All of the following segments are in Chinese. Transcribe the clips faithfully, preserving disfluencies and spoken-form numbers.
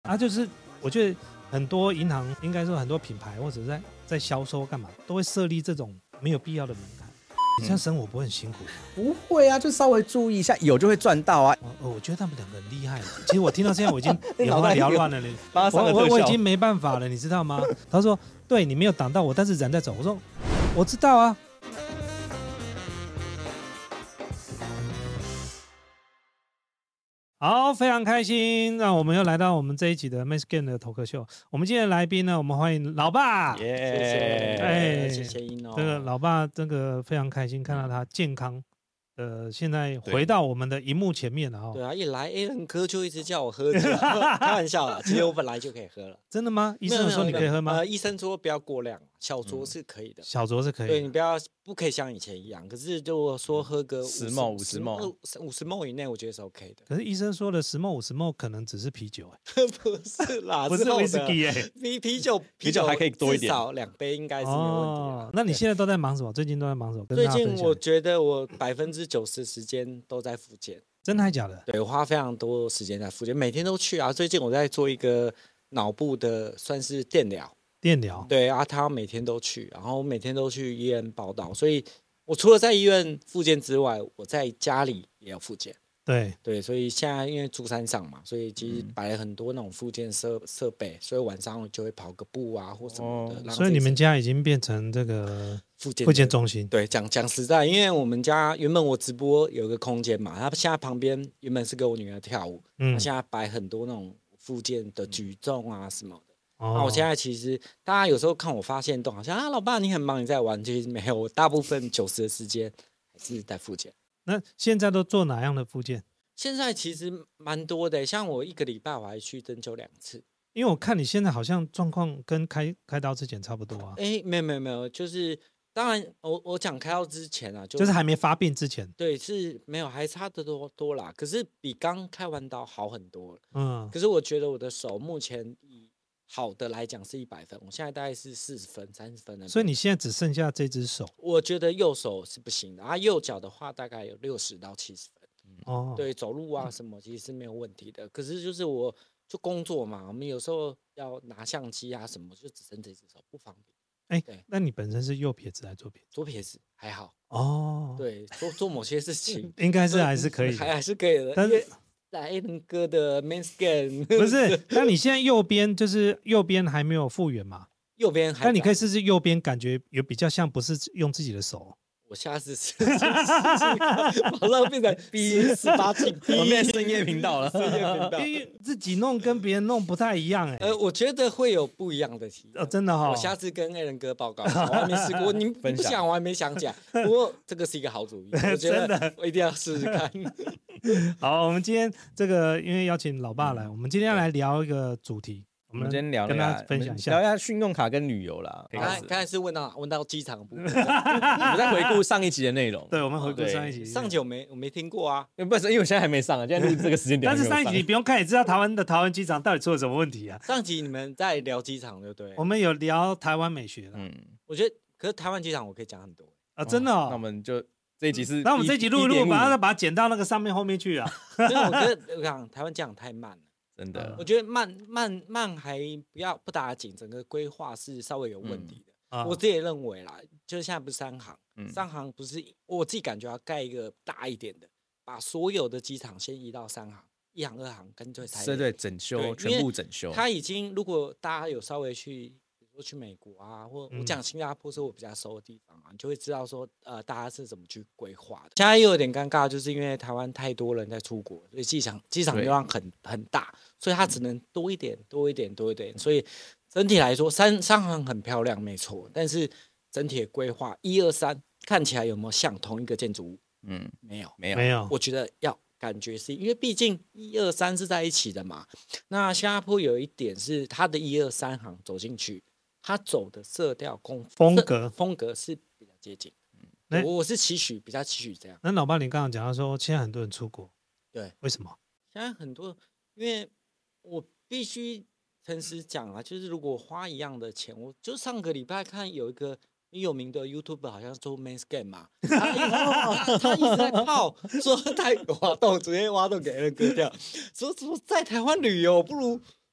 啊，就是我觉得很多银行应该说很多品牌或者在在销售干嘛都会设立这种没有必要的门槛。这样生活不会很辛苦？ 不会啊，就稍微注意一下，有就会赚到啊。 哦，我觉得他们两个很厉害。其实我听到现在我已经眼花缭乱了， 我我我已经没办法了，你知道吗？他说：“对你没有挡到我，但是人在走。”我说：“我知道啊。”好，非常开心，那我们又来到我们这一集的 Men's Game 的头壳秀。我们今天的来宾呢，我们欢迎老爸。 耶、yeah, 谢谢， 哎， 谢谢一诺。 这个老爸，这个非常开心看到他健康。呃，现在回到我们的荧幕前面了哈、哦。 对啊，一来 Alan 哥就一直叫我喝酒，开玩笑啦，其实我本来就可以喝了。 真的吗？医生有说你可以喝吗？ 呃，医生说不要过量，小酌是可以的。 嗯、小酌是可以的。 对，你不要不可以像以前一样，可是如果说喝个十毫五十毫五十毫以内，我觉得是 OK 的。 可是医生说的十毫五十毫可能只是啤酒哎，不是啦， 不是威士忌哎， 啤啤酒啤酒还可以多一点， 至少两杯应该是没问题哦。那你现在都在忙什么？最近都在忙什么？ 最近我觉得我百分之九十时间都在复健。 真的还假的？ 对，我花非常多时间在复健，每天都去啊。最近我在做一个脑部的算是电疗， 电疗。 对啊，他每天都去，然后每天都去医院报到，所以我除了在医院复健之外，我在家里也要复健。 对对，所以现在因为住山上嘛，所以其实摆了很多那种复健设设备，所以晚上我就会跑个步啊或什么的。 哦、所以你们家已经变成这个复健复健中心。 对，讲讲实在，因为我们家原本我直播有一个空间嘛，他现在旁边原本是给我女儿跳舞，嗯，他现在摆很多那种复健的举重啊什么的。哦、那我现在其实大家有时候看我发现动，好像啊老爸你很忙你在玩，其实没有，我大部分九十的时间还是在复健。 那现在都做哪样的复健？ 现在其实蛮多的，像我一个礼拜我还去针灸两次。 因为我看你现在好像状况跟开开刀之前差不多啊。 哎，没有没有没有，就是当然我我讲开刀之前啊，就就是还没发病之前。 对，是没有，还差得多多啦。可是比刚开完刀好很多了。 嗯。 可是我觉得我的手目前以好的来讲是一百分，我现在大概是四十分、三十分的。 所以你现在只剩下这只手？ 我觉得右手是不行的，啊，右脚的话大概有六十到七十分。哦，对，走路啊什么其实是没有问题的。可是就是我就工作嘛，我们有时候要拿相机啊什么，就只剩这只手不方便。 哎，那你本身是右撇子还是左撇子？ 左撇子还好。 哦， 对，做做某些事情应该是还是可以的， 还还是可以的。 但是来 Alan 哥的 Men's Game 不是？那你现在右边就是右边还没有复原嘛？ 右边还， 那你可以试试右边，感觉有比较像不是用自己的手。 我下次试试马上变成 B 十八禁， 我变深夜频道了。 深夜频道， 因为自己弄跟别人弄不太一样哎、 欸。呃，我觉得会有不一样的体验。 哦，真的哈、哦。 我下次跟 Alan 哥报告，我还没试过，你不想我还没想起来。不过这个是一个好主意，我觉得我一定要试试看。 好，我们今天这个因为邀请老爸来，嗯、我们今天要来聊一个主题。 我们今天聊跟大家分享一下， 聊一下信用卡跟旅游啦。 刚才刚才是问到问到机场部分，我们在回顾上一集的内容。 对，我们回顾上一集。 上集我没我没听过啊， 不是因为我现在还没上啊，现在录这个时间点。 但是上一集你不用看，也知道台湾的桃园机场到底出了什么问题啊。 上集你们在聊机场，对不对？ 我们有聊台湾美学了。 嗯，我觉得可是台湾机场我可以讲很多啊，真的哦。 那我们就这一集是， 那我们这一集录一录，把它把它剪到那个上面后面去啊。 因为我觉得我讲台湾机场太慢了。 真的， 我觉得慢慢慢还不要不打紧，整个规划是稍微有问题的。嗯啊、我自己也认为啦，就是现在不是三航，嗯、三航不是我自己感觉要盖一个大一点的，把所有的机场先移到三航，一航、二航跟最台。 对对，整修，全部整修。 它已经，如果大家有稍微去，比如说去美国啊，或我讲新加坡是我比较熟的地方啊，你就会知道说，呃，大家是怎么去规划的。现在又有点尴尬，就是因为台湾太多人在出国，所以机场机场流量很很大。所以它只能多一点，多一点，多一点。所以整体来说，三三航很漂亮，没错。但是整体的规划一二三看起来有没有像同一个建筑物？嗯，没有， 没有， 没有。 我觉得要感觉是因为毕竟一二三是在一起的嘛。那新加坡有一点是它的一二三航走进去，它走的色调风风格风格是比较接近。嗯，我我是期许比较期许这样。 那老爸，你刚刚讲到说，现在很多人出国， 对， 为什么？ 现在很多因为。我必须诚实讲啊，就是如果花一样的钱，我就上个礼拜看有一个很有名的 YouTuber 好像做 Men's Game 嘛，他一直他一直在泡说他挖洞，直接挖洞给人割掉，说说在台湾旅游不如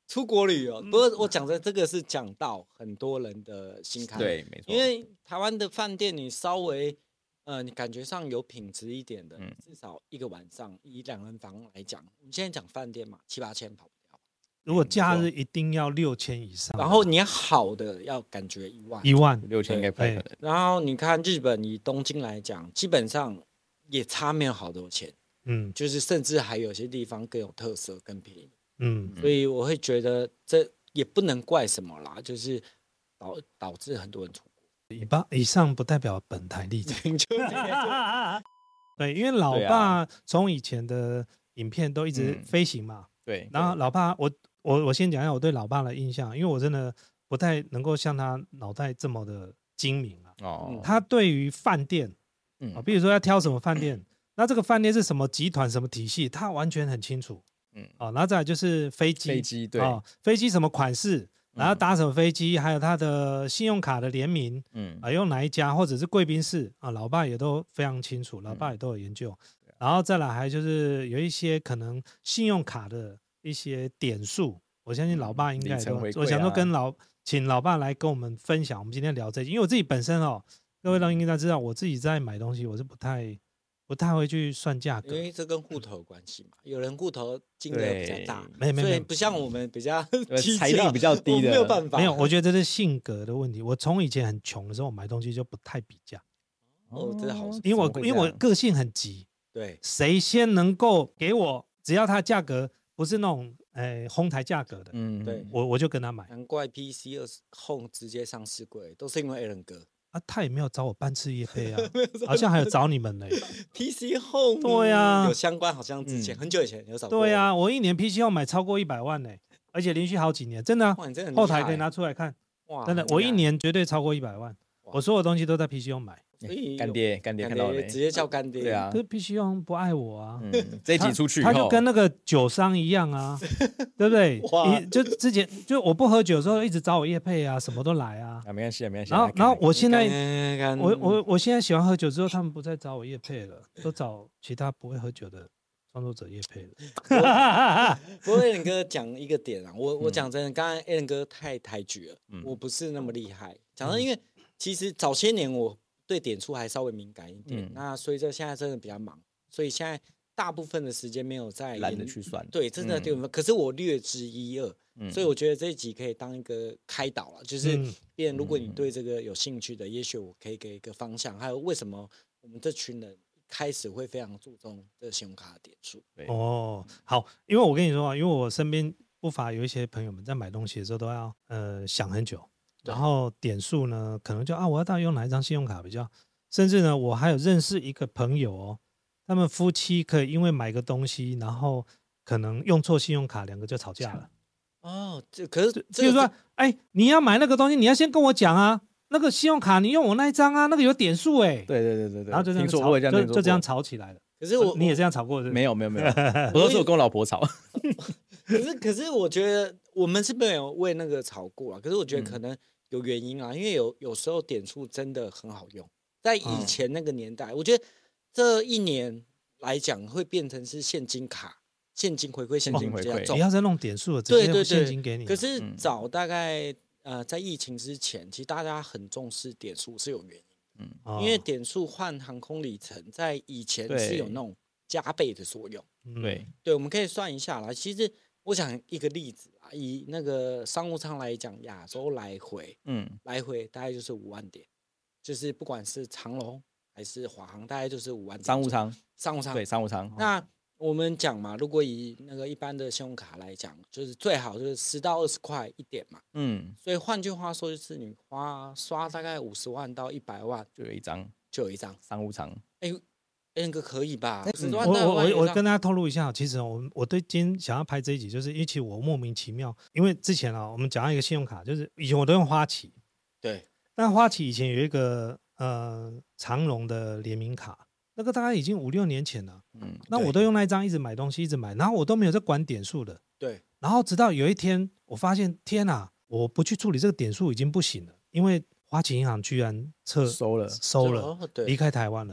出国旅游。不过我讲的这个是讲到很多人的心态， 对，没错。 因为台湾的饭店，你稍微呃，你感觉上有品质一点的， 嗯、 至少一个晚上以两人房来讲，我们现在讲饭店嘛，七八千跑不掉。 如果假日一定要六千以上， 然后你好的要感觉一万， 一万六千应该不太可能。 然后你看日本以东京来讲，基本上也差没有好多钱，嗯，就是甚至还有些地方更有特色、更便宜，嗯，所以我会觉得这也不能怪什么啦，就是导导致很多人出国。 以上以上不代表本台立场。对，因为老爸从以前的影片都一直飞行嘛，嗯、 对。 然后老爸，我我我先讲一下我对老爸的印象，因为我真的不太能够像他脑袋这么的精明啊。哦。他对于饭店，嗯、哦，比如说要挑什么饭店，那这个饭店是什么集团、什么体系，他完全很清楚。嗯。哦，然后再来就是飞机， 飞机对， 哦，飞机什么款式。然后搭什么飞机，还有他的信用卡的联名，嗯啊，用哪一家，或者是贵宾室啊，老爸也都非常清楚，老爸也都有研究。嗯、然后再来还就是有一些可能信用卡的一些点数，我相信老爸应该都，嗯啊、我想说跟老请老爸来跟我们分享。我们今天聊这一集，因为我自己本身哦，各位都应该知道，我自己在买东西我是不太。不太会去算价格， 因为这跟户头有关系嘛。有人户头金额比较大， 没没所以不像我们比较财力比较低的， 没有办法。 没有，我觉得这是性格的问题。我从以前很穷的时候，我买东西就不太比价。 哦，这好， 因为我因为我个性很急， 对， 谁先能够给我，只要它价格不是那种诶哄抬价格的，嗯，对，我我就跟他买。 难怪 P C 二 Home 直接上市柜，都是因为 Alan 哥。 啊，他也没有找我半次业配啊，好像还有找你们呢。 P C Home 对啊， 有相关，好像之前、嗯、很久以前有找过。 对啊，我一年 P C Home 买超过一百万呢，而且连续好几年，真的、啊。 哇，你真的后台可以拿出来看。哇，真的，我一年绝对超过一百万，我所有东西都在 P C Home 买。 干爹，干爹看到没？ 直接叫干爹。 对啊， 可是 P C Home 不爱我啊。 嗯，这一集出去以后， 他就跟那个酒商一样啊，对不对？就之前就我不喝酒的时候，一直找我业配啊，什么都来啊。 啊，没关系啊，没关系。 然后，然后我现在，我我我现在喜欢喝酒之后，他们不再找我业配了，都找其他不会喝酒的创作者业配了。 不过 Alan 哥讲一个点啊，我我讲真的，刚刚 Alan 哥太抬举了，嗯、我不是那么厉害。讲真，因为其实早些年我对点数还稍微敏感一点，嗯、那随着现在真的比较忙，所以现在大部分的时间没有在懒得去算， 对，真的对、嗯，可是我略知一二、嗯，所以我觉得这一集可以当一个开导了，就是变，如果你对这个有兴趣的，嗯、也许我可以给一个方向，还有为什么我们这群人开始会非常注重这信用卡的点数。 哦，好，因为我跟你说啊，因为我身边不乏有一些朋友们在买东西的时候都要呃想很久。然后点数呢，可能就啊，我要到底用哪一张信用卡比较？甚至呢，我还有认识一个朋友哦，他们夫妻可以因为买个东西，然后可能用错信用卡，两个就吵架了。 哦，这可是， 比如说，哎，你要买那个东西，你要先跟我讲啊，那个信用卡你用我那一张啊，那个有点数哎。 对对对对对。 然后就这样吵，就就这样吵起来了。 可是我你也这样吵过是不是？ 没有没有没有，我都是我跟我老婆吵。 可是可是我觉得我们是没有为那个吵过啊，可是我觉得可能。嗯有原因啊，因为有有时候点数真的很好用，在以前那个年代，嗯、我觉得这一年来讲会变成是现金卡、现金回馈、现金回馈。 你要再弄点数，直接现金给你。 可是早大概、嗯、呃在疫情之前，其实大家很重视点数是有原因的，嗯、因为点数换航空里程，在以前是有那种加倍的作用。 对对，我们可以算一下啦。其实我想一个例子。以那个商务舱来讲，亚洲来回，嗯，来回大概就是五万点，就是不管是长荣还是华航，大概就是五万点。 商务舱， 商务舱， 对，商务舱。 那我们讲嘛，如果以那个一般的信用卡来讲，就是最好就是十到二十块一点嘛，嗯。所以换句话说，就是你花刷大概五十万到一百万， 就有一张， 就有一张商务舱。 哎。那个可以吧？ 嗯、我我我我跟大家透露一下，其实我我对今天想要拍这一集，就是因为其实我莫名其妙，因为之前啊，我们讲到一个信用卡，就是以前我都用花旗， 对， 但花旗以前有一个呃长荣的联名卡，那个大概已经五六年前了，嗯，那我都用那一张一直买东西，一直买，然后我都没有在管点数的， 对， 然后直到有一天我发现，天哪，我不去处理这个点数已经不行了，因为花旗银行居然撤收了收了，离开台湾了。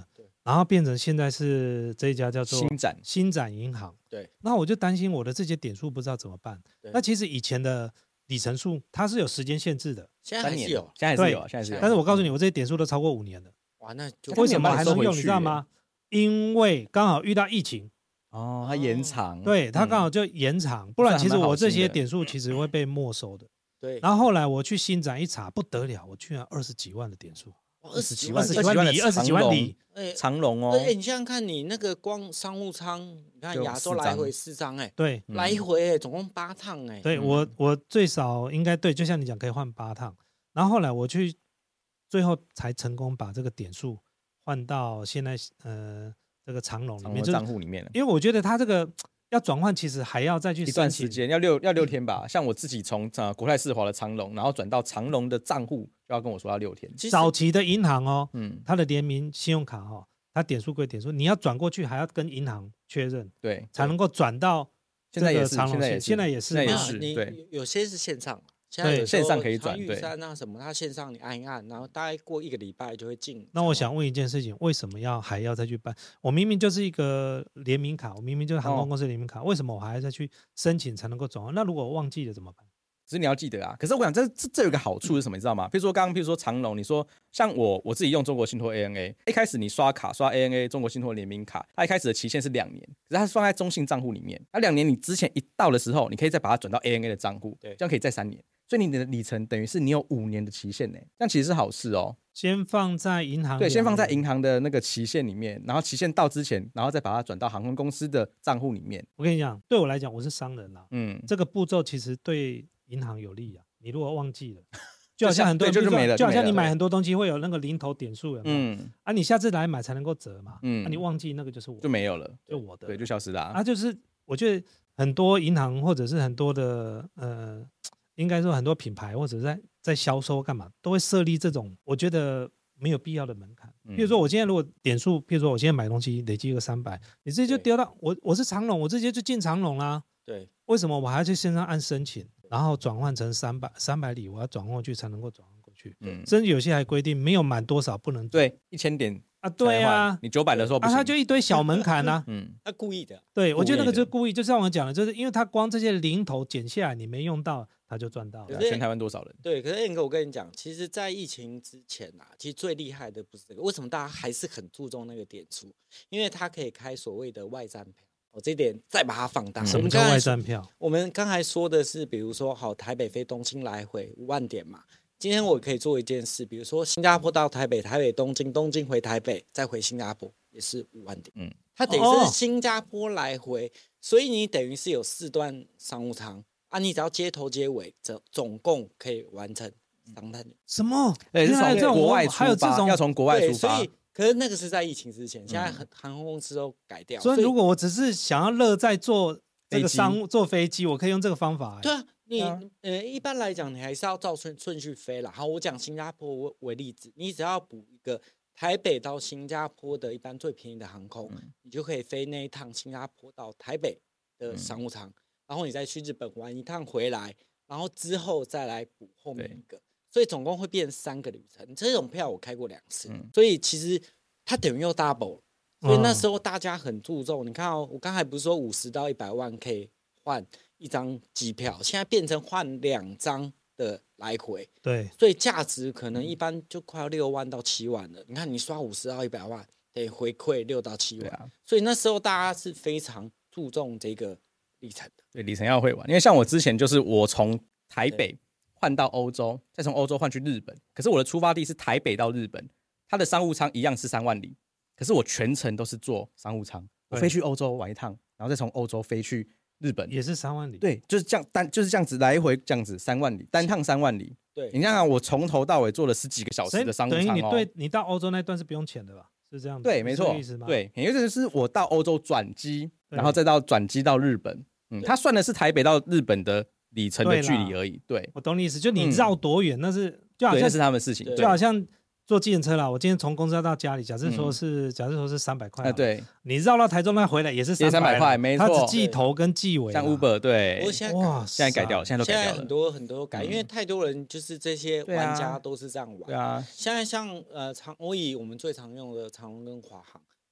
然后变成现在是这一家叫做新展新展银行。 对， 那我就担心我的这些点数不知道怎么办。那其实以前的里程数它是有时间限制的， 现在还是有， 现在还是有，现在是有。 但是我告诉你，我这些点数都超过五年了。 哇，那就为什么还能用？你知道吗？因为刚好遇到疫情。 哦，它延长， 对，它刚好就延长，嗯、不然其实我这些点数其实会被没收的。 对， 然后后来我去新展一查，不得了，我居然二十几万的点数， 二十几万，二十几万里，二十几万里， 长龙哦。 哎，你想想看，你那个光商务舱，你看亚洲来回四张，哎， 对， 来回哎，总共八趟哎。 对我，我最少应该对，就像你讲，可以换八趟。然后后来我去，最后才成功把这个点数换到现在呃。这个长龙里面账户里面， 因为我觉得它这个要转换，其实还要再去一段时间，要六要六天吧。像我自己从呃国泰世华的长龙，然后转到长龙的账户，就要跟我说要六天。 早期的银行哦，嗯，它的联名信用卡哦，它点数归点数，你要转过去还要跟银行确认， 对， 才能够转到现在也是， 长龙。 现在也是， 现在也是， 对，有些是线上。 对，线上可以转， 对，那什么，它线上你按一按，然后大概过一个礼拜就会进。 那我想问一件事情，为什么要还要再去办？我明明就是一个联名卡，我明明就是航空公司联名卡，哦、为什么我还要再去申请才能够转换？那如果我忘记了怎么办？ 只是你要记得啊。可是我想这这这有一个好处是什么？你知道吗？比如说刚刚，比如说长龙，你说像我我自己用中国信托 A N A， 一开始你刷卡刷 A N A 中国信托联名卡，它一开始的期限是两年，可是它是放在中信账户里面，那两年你之前一到的时候，你可以再把它转到 A N A 的账户，这样可以再三年。所以你的里程等于是你有五年的期限呢，这样其实是好事哦。 先放在银行， 对，先放在银行的那个期限里面，然后期限到之前，然后再把它转到航空公司的账户里面。 我跟你讲，对我来讲，我是商人啦，嗯，这个步骤其实对银行有利啊。你如果忘记了，就好像很多人就没了， 就好像你买很多东西会有那个零头点数，嗯，啊，你下次来买才能够折嘛，嗯，啊，你忘记那个就是我就没有了， 就我的， 对，就消失了啊。 啊，就是我觉得很多银行或者是很多的呃。应该说很多品牌或者在在销售干嘛都会设立这种我觉得没有必要的门槛。比如说我今天如果点数，比如说我今天买东西累积一个三百，你直接就丢到我我是长龙，我直接就进长龙啦。 对， 为什么我还要去线上按申请，然后转换成三百三百里，我要转换过去才能够转换过去？嗯，甚至有些还规定没有满多少不能对一千点啊，对啊， 你九百的时候不行， 啊，他就一堆小门槛啊， 嗯，他故意的。 对，我觉得那个就是故意，就像我讲的，就是因为他光这些零头减下来，你没用到。他就赚到了。 全台湾多少人？ 对，可是燕哥，我跟你讲，其实，在疫情之前啊，其实最厉害的不是这个。为什么大家还是很注重那个点数？因为它可以开所谓的外站票。哦，这一点再把它放大。 什么叫外站票？ 我们刚才说的是，比如说，好，台北飞东京来回五万点嘛。今天我可以做一件事，比如说新加坡到台北，台北东京，东京回台北，再回新加坡，也是五万点。嗯，它等于是新加坡来回，哦、所以你等于是有四段商务舱。啊，你只要接头接尾，总总共可以完成三趟。 什么？ 对，是从国外出发， 还有这种要从国外出发。 所以，可是那个是在疫情之前，现在航空公司都改掉。 所以，如果我只是想要乐在坐这个商务坐飞机，我可以用这个方法。 对啊，你呃，一般来讲，你还是要照顺顺序飞啦。好，我讲新加坡为例子，你只要补一个台北到新加坡的一般最便宜的航空，嗯、你就可以飞那一趟新加坡到台北的商务舱。嗯，然后你再去日本玩一趟回来，然后之后再来补后面一个，所以总共会变三个旅程。这种票我开过两次，嗯、所以其实它等于又 double。所以那时候大家很注重，嗯、你看哦，我刚才不是说五十到一百万可以换一张机票，现在变成换两张的来回。 对， 所以价值可能一般就快要六万到七万了。你看你刷五十到一百万，得回馈六到七万，啊、所以那时候大家是非常注重这个里程的。 对，里程要会玩，因为像我之前就是我从台北换到欧洲，再从欧洲换去日本，可是我的出发地是台北到日本，它的商务舱一样是三万里，可是我全程都是坐商务舱，我飞去欧洲玩一趟，然后再从欧洲飞去日本， 也是三万里。 对，就是这样单就是这样子来回这样子三万里，单趟三万里。 对， 你看看我从头到尾坐了十几个小时的商务舱哦。 等于你对你到欧洲那段是不用钱的吧？是这样子。 对，没错。对，因为这是我到欧洲转机，然后再到转机到日本。嗯，他算的是台北到日本的里程的距离而已。对， 我懂你意思，就你绕多远，嗯、那是就好像那是他们的事情， 就好像坐计程车啦。我今天从公司到家里，假设说是、嗯、假设说是三百块， 啊，对， 你绕到台中那回来也是三百块，没错， 他只计头跟计尾， 像 Uber 对。 我现在哇，现在改掉了，现在都改掉了。 现在很多很多改，嗯、因为太多人就是这些玩家都是这样玩。 对啊， 现在像呃长，我以我们最常用的长荣跟华航。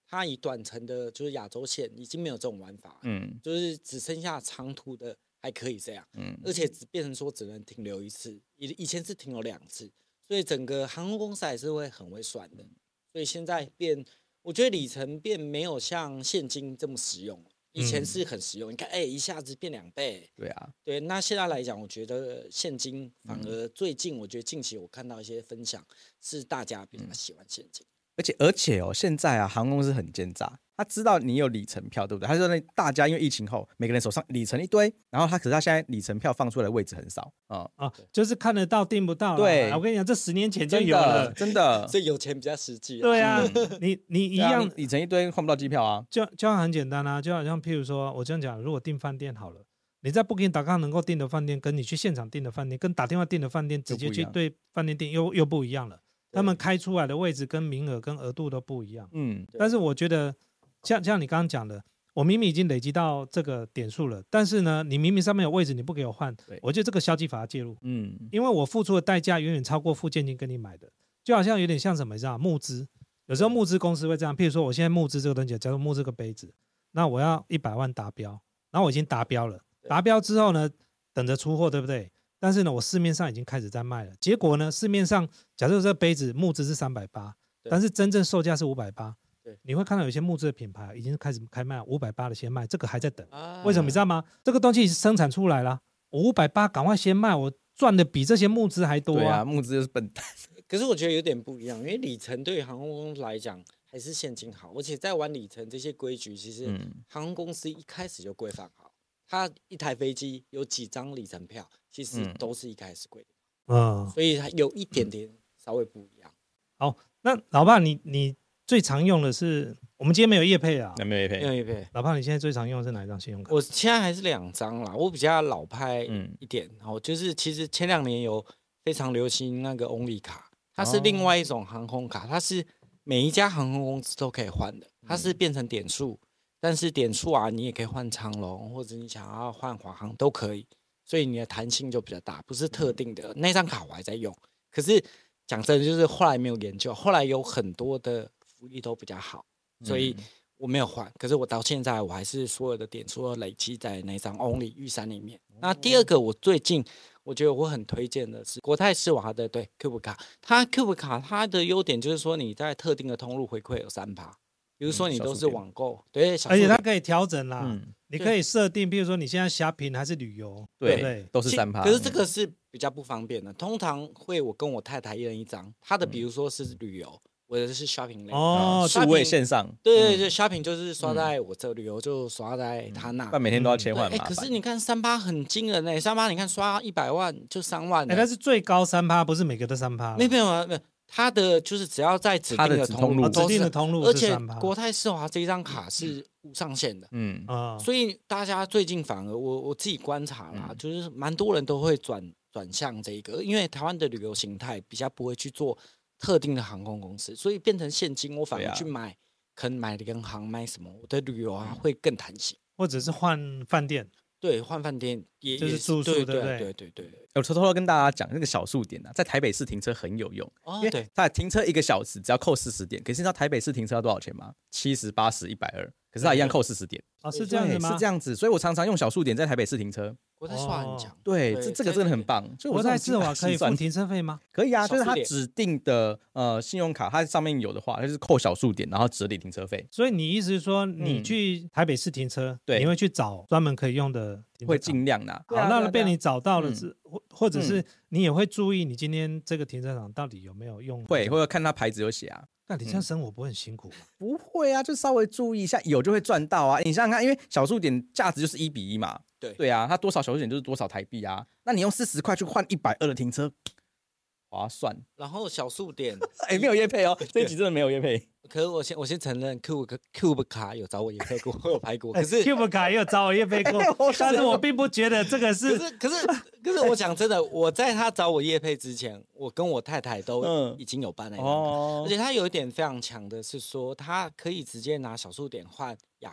它以短程的，就是亚洲线已经没有这种玩法，嗯，就是只剩下长途的还可以这样，嗯，而且只变成说只能停留一次，以以前是停留两次，所以整个航空公司还是会很会算的，所以现在变，我觉得里程变没有像现金这么实用。以前是很实用，嗯、你看，哎、欸，一下子变两倍。 对啊， 对。那现在来讲，我觉得现金反而最近，我觉得近期我看到一些分享是大家比较喜欢现金。 而且而且哦，现在啊，航空公司很奸诈，他知道你有里程票，对不对？他说那大家因为疫情后，每个人手上里程一堆，然后他可是他现在里程票放出来的位置很少啊、嗯哦，就是看得到订不到。 对， 我跟你讲，这十年前就有了， 真的。 所以有钱比较实际。 对啊，你你一样、 啊、里程一堆换不到机票啊， 就就很简单啊，就好像譬如说我这样讲，如果订饭店好了。你在 Booking 打 com 能够订的饭店，跟你去现场订的饭店，跟打电话订的饭店直接去对饭店订又又不一样了。他们开出来的位置跟名额跟额度都不一样。嗯，但是我觉得像像你刚刚讲的，我明明已经累积到这个点数了，但是呢，你明明上面有位置你不给我换，我觉得这个消基法要介入。嗯，因为我付出的代价远远超过付现金跟你买的，就好像有点像什么，你知道募资。有时候募资公司会这样，譬如说我现在募资这个东西，假如募这个杯子，那我要一百万达标，然后我已经达标了，达标之后呢，等着出货，对不对？但是呢，我市面上已经开始在卖了。结果呢，市面上假设这个杯子募资是三百八，但是真正售价是五百八。你会看到有些募资的品牌已经开始开卖五百八的先卖，这个还在等。啊、为什么你知道吗？这个东西生产出来了，我五百八赶快先卖，我赚的比这些募资还多、啊。 对啊，募资就是笨蛋。 可是我觉得有点不一样，因为里程对于航空公司来讲还是现金好，而且在玩里程这些规矩，其实航空公司一开始就规范好。它一台飞机有几张里程票，其实都是一开始规定，嗯，所以它有一点点稍微不一样。 好，那老爸你你最常用的是，我们今天没有业配啊， 没有业配， 没有业配。 老爸你现在最常用的是哪一张信用卡？ 我现在还是两张啦，我比较老派一点，然后、嗯、就是其实前两年有非常流行那个 Only 卡，它是另外一种航空卡，它是每一家航空公司都可以换的，它是变成点数。但是点数啊，你也可以换长荣，或者你想要换华航都可以，所以你的弹性就比较大，不是特定的。那张卡我还在用，可是讲真的，就是后来没有研究，后来有很多的福利都比较好，所以我没有换。可是我到现在我还是所有的点数都累积在那张 Only 玉山里面。那第二个，我最近我觉得我很推荐的是国泰世华的对 Cube 卡，它 Cube 卡它的优点就是说你在特定的通路回馈有三趴。比如说你都是网购，对， 而且它可以调整啦，嗯、你可以设定，比如说你现在shopping还是旅游，对不对？ 都是三趴。 可是这个是比较不方便的，通常会我跟我太太一人一张，她的比如说是旅游，我的是 shopping 类哦，数位线上， 对对对 ，shopping 就是刷在我这，旅游就刷在他那， 但每天都要切换嘛。 哎，可是你看三趴很惊人哎，三趴你看刷一百万就三万， 哎，它是最高三趴，不是每个都三趴， 没有没有没有。它的就是只要在指定的通路， 指定的通路， 而且国泰世华这张卡是无上限的，嗯啊，所以大家最近反而我我自己观察啦，嗯、就是蛮多人都会转转向这个，因为台湾的旅游形态比较不会去做特定的航空公司，所以变成现金，我反而去买，啊、可能买联航买什么，我的旅游啊会更弹性， 或者是换饭店。 对，换饭店也就是住宿， 对对不对？ 对对对。 我偷偷的跟大家讲，那个小数点啊，在台北市停车很有用，哦、因为它停车一个小时只要扣四十点，可是你知道台北市停车要多少钱吗？七十、八十、一百二，可是它一样扣四十点。 哦，是这样子吗？ 是这样子，所以我常常用小数点在台北市停车。 国泰世华很强， 对，这这个真的很棒。 国泰世华可以付停车费吗？ 可以啊，就是它指定的呃信用卡，它上面有的话，它就是扣小数点，然后折抵停车费。 所以你意思是说，你去台北市停车，对，你会去找专门可以用的， 会尽量啦。 好，那被你找到了是，或或者是你也会注意你今天这个停车场到底有没有用？ 会，或者看它牌子有写啊。 那你这样生活不会很辛苦吗？ 不会啊，就稍微注意一下，有就会赚到啊。你想想看，因为小数点价值就是一比一嘛。 对对啊，它多少小数点就是多少台币啊。那你用四十块去换一百二的停车，划算。 然后小数点， 哎，没有业配哦，这一集真的没有业配。 可是我先我先承认 ，Cube Cube 卡有找我业配过，我有拍过。可是 Cube 卡也有找我业配过，但是我并不觉得这个是。 可是可是可是我讲真的，我在他找我业配之前，我跟我太太都已经有办那张卡，嗯、而且他有一点非常强的是说，他可以直接拿小数点换亚万。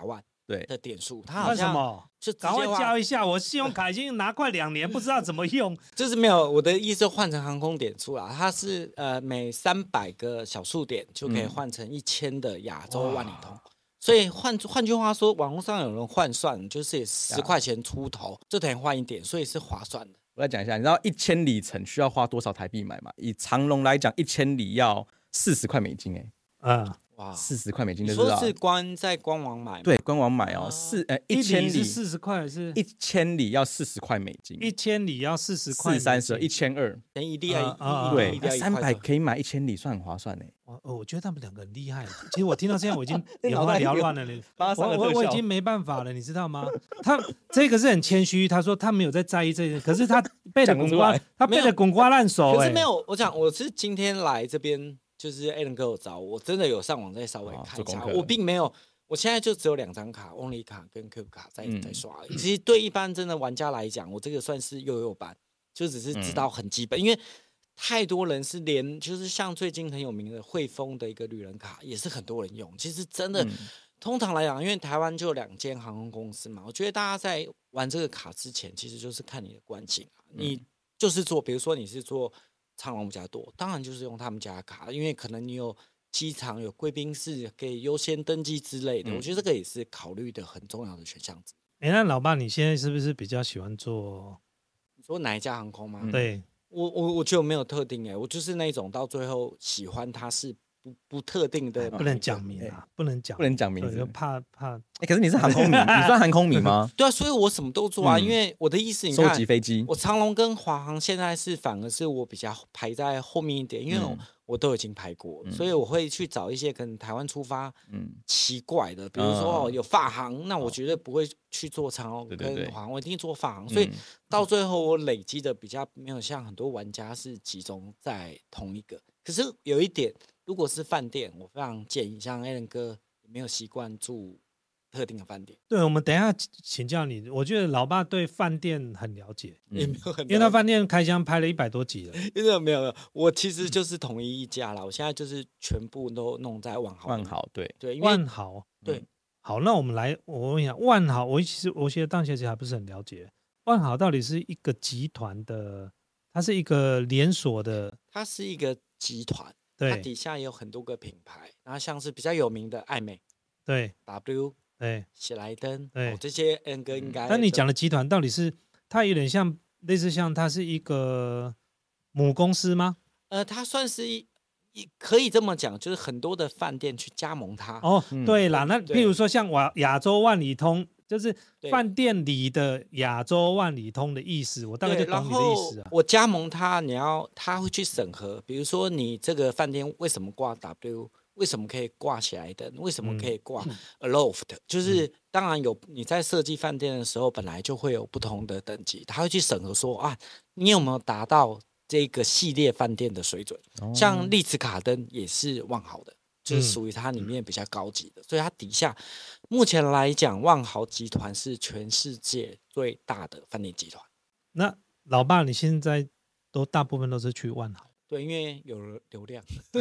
对的点数，它好为什像么？ 就直接赶快花教一下，我信用卡已经拿快两年，不知道怎么用。 就是没有我的意思，换成航空点数啦，它是呃每三百个小数点就可以换成一千的亚洲万里通。所以换换句话说，网络上有人换算，就是十块钱出头就等于换一点，所以是划算的。 我来讲一下，你知道一千里程需要花多少台币买吗？以长荣来讲，一千里要四十块美金、欸，哎， 嗯， 哇， 四十块美金就你知道。 说是官在官网买吗？ 对，官网买哦，四呃一千里是四十块，是一千里要四十块美金， 一千里要四十块， 四三十一千二， 等于一粒要一对， 一三百可以买一千里，算很划算呢。 我我觉得他们两个很厉害。其实我听到现在我已经眼花缭乱了，我我我已经没办法了，你知道吗？他这个是很谦虚，他说他没有在在意这些，可是他背的滚瓜，他背的滚瓜烂熟。 可是没有，我讲我是今天来这边，就是 Alan 哥有找我，真的有上网再稍微看一下，我并没有。我现在就只有两张卡 ，Only 卡跟 Cube 卡在在刷而已。其实对一般真的玩家来讲，我这个算是幼幼版，就只是知道很基本，因为太多人是连就是像最近很有名的汇丰的一个旅人卡，也是很多人用。其实真的，嗯、通常来讲，因为台湾就有两间航空公司嘛，我觉得大家在玩这个卡之前，其实就是看你的惯性啊。你就是做，比如说你是做长荣比较多，当然就是用他们家的卡，因为可能你有机场有贵宾室可以优先登记之类的，嗯、我觉得这个也是考虑的很重要的选项之一。 哎，那老爸，你现在是不是比较喜欢做？ 你说哪一家航空吗？ 嗯、对。 我我我觉得没有特定哎、欸，我就是那种到最后喜欢它是不不特定的， 不能讲名啊，不能讲， 不能讲名字， 怕怕。 哎、欸，可是你是航空迷，你算航空迷吗？ 对啊，所以我什么都做啊，嗯、因为我的意思，你看， 收集飞机， 我长荣跟华航现在是反而是我比较排在后面一点，因为我。嗯我都已经排过，嗯、所以我会去找一些可能台湾出发奇怪的，嗯、比如说、哦、有法航，那我绝对不会去做长荣跟华航，我一定做法航。嗯、所以到最后我累积的比较没有像很多玩家是集中在同一个。可是有一点，如果是饭店，我非常建议像 Alan 哥没有习惯住特定的饭店。 对，我们等一下请教你。我觉得老爸对饭店很了解， 也没有很了解， 因为他饭店开箱拍了一百多集了。 因为没有没有，我其实就是统一一家啦。我现在就是全部都弄在万豪。 万豪对对， 万豪对。 好，那我们来，我问一下，万豪，我其实我其实当前其实还不是很了解，万豪到底是一个集团的，它是一个连锁的， 它是一个集团， 对， 它底下也有很多个品牌，然后像是比较有名的艾美， 对 ，W。 对， 喜来登， 对、 哦、这些 N 哥应该。 但你讲的集团到底是它有点像类似像它是一个母公司吗？ 呃，它算是一可以这么讲，就是很多的饭店去加盟它。 哦，嗯、对啦，那譬如说像亚亚洲万里通，就是饭店里的亚洲万里通的意思，我大概就懂你的意思啊。 我加盟它，你要他会去审核，比如说你这个饭店为什么挂 W？为什么可以挂起来的？为什么可以挂 Aloft？、嗯、就是当然有你在设计饭店的时候，本来就会有不同的等级，他会去审核说啊，你有没有达到这个系列饭店的水准？哦、像丽兹卡登也是万豪的，就是属于它里面比较高级的，嗯、所以它底下目前来讲，万豪集团是全世界最大的饭店集团。 那老爸，你现在都大部分都是去万豪？ 对，因为有流量，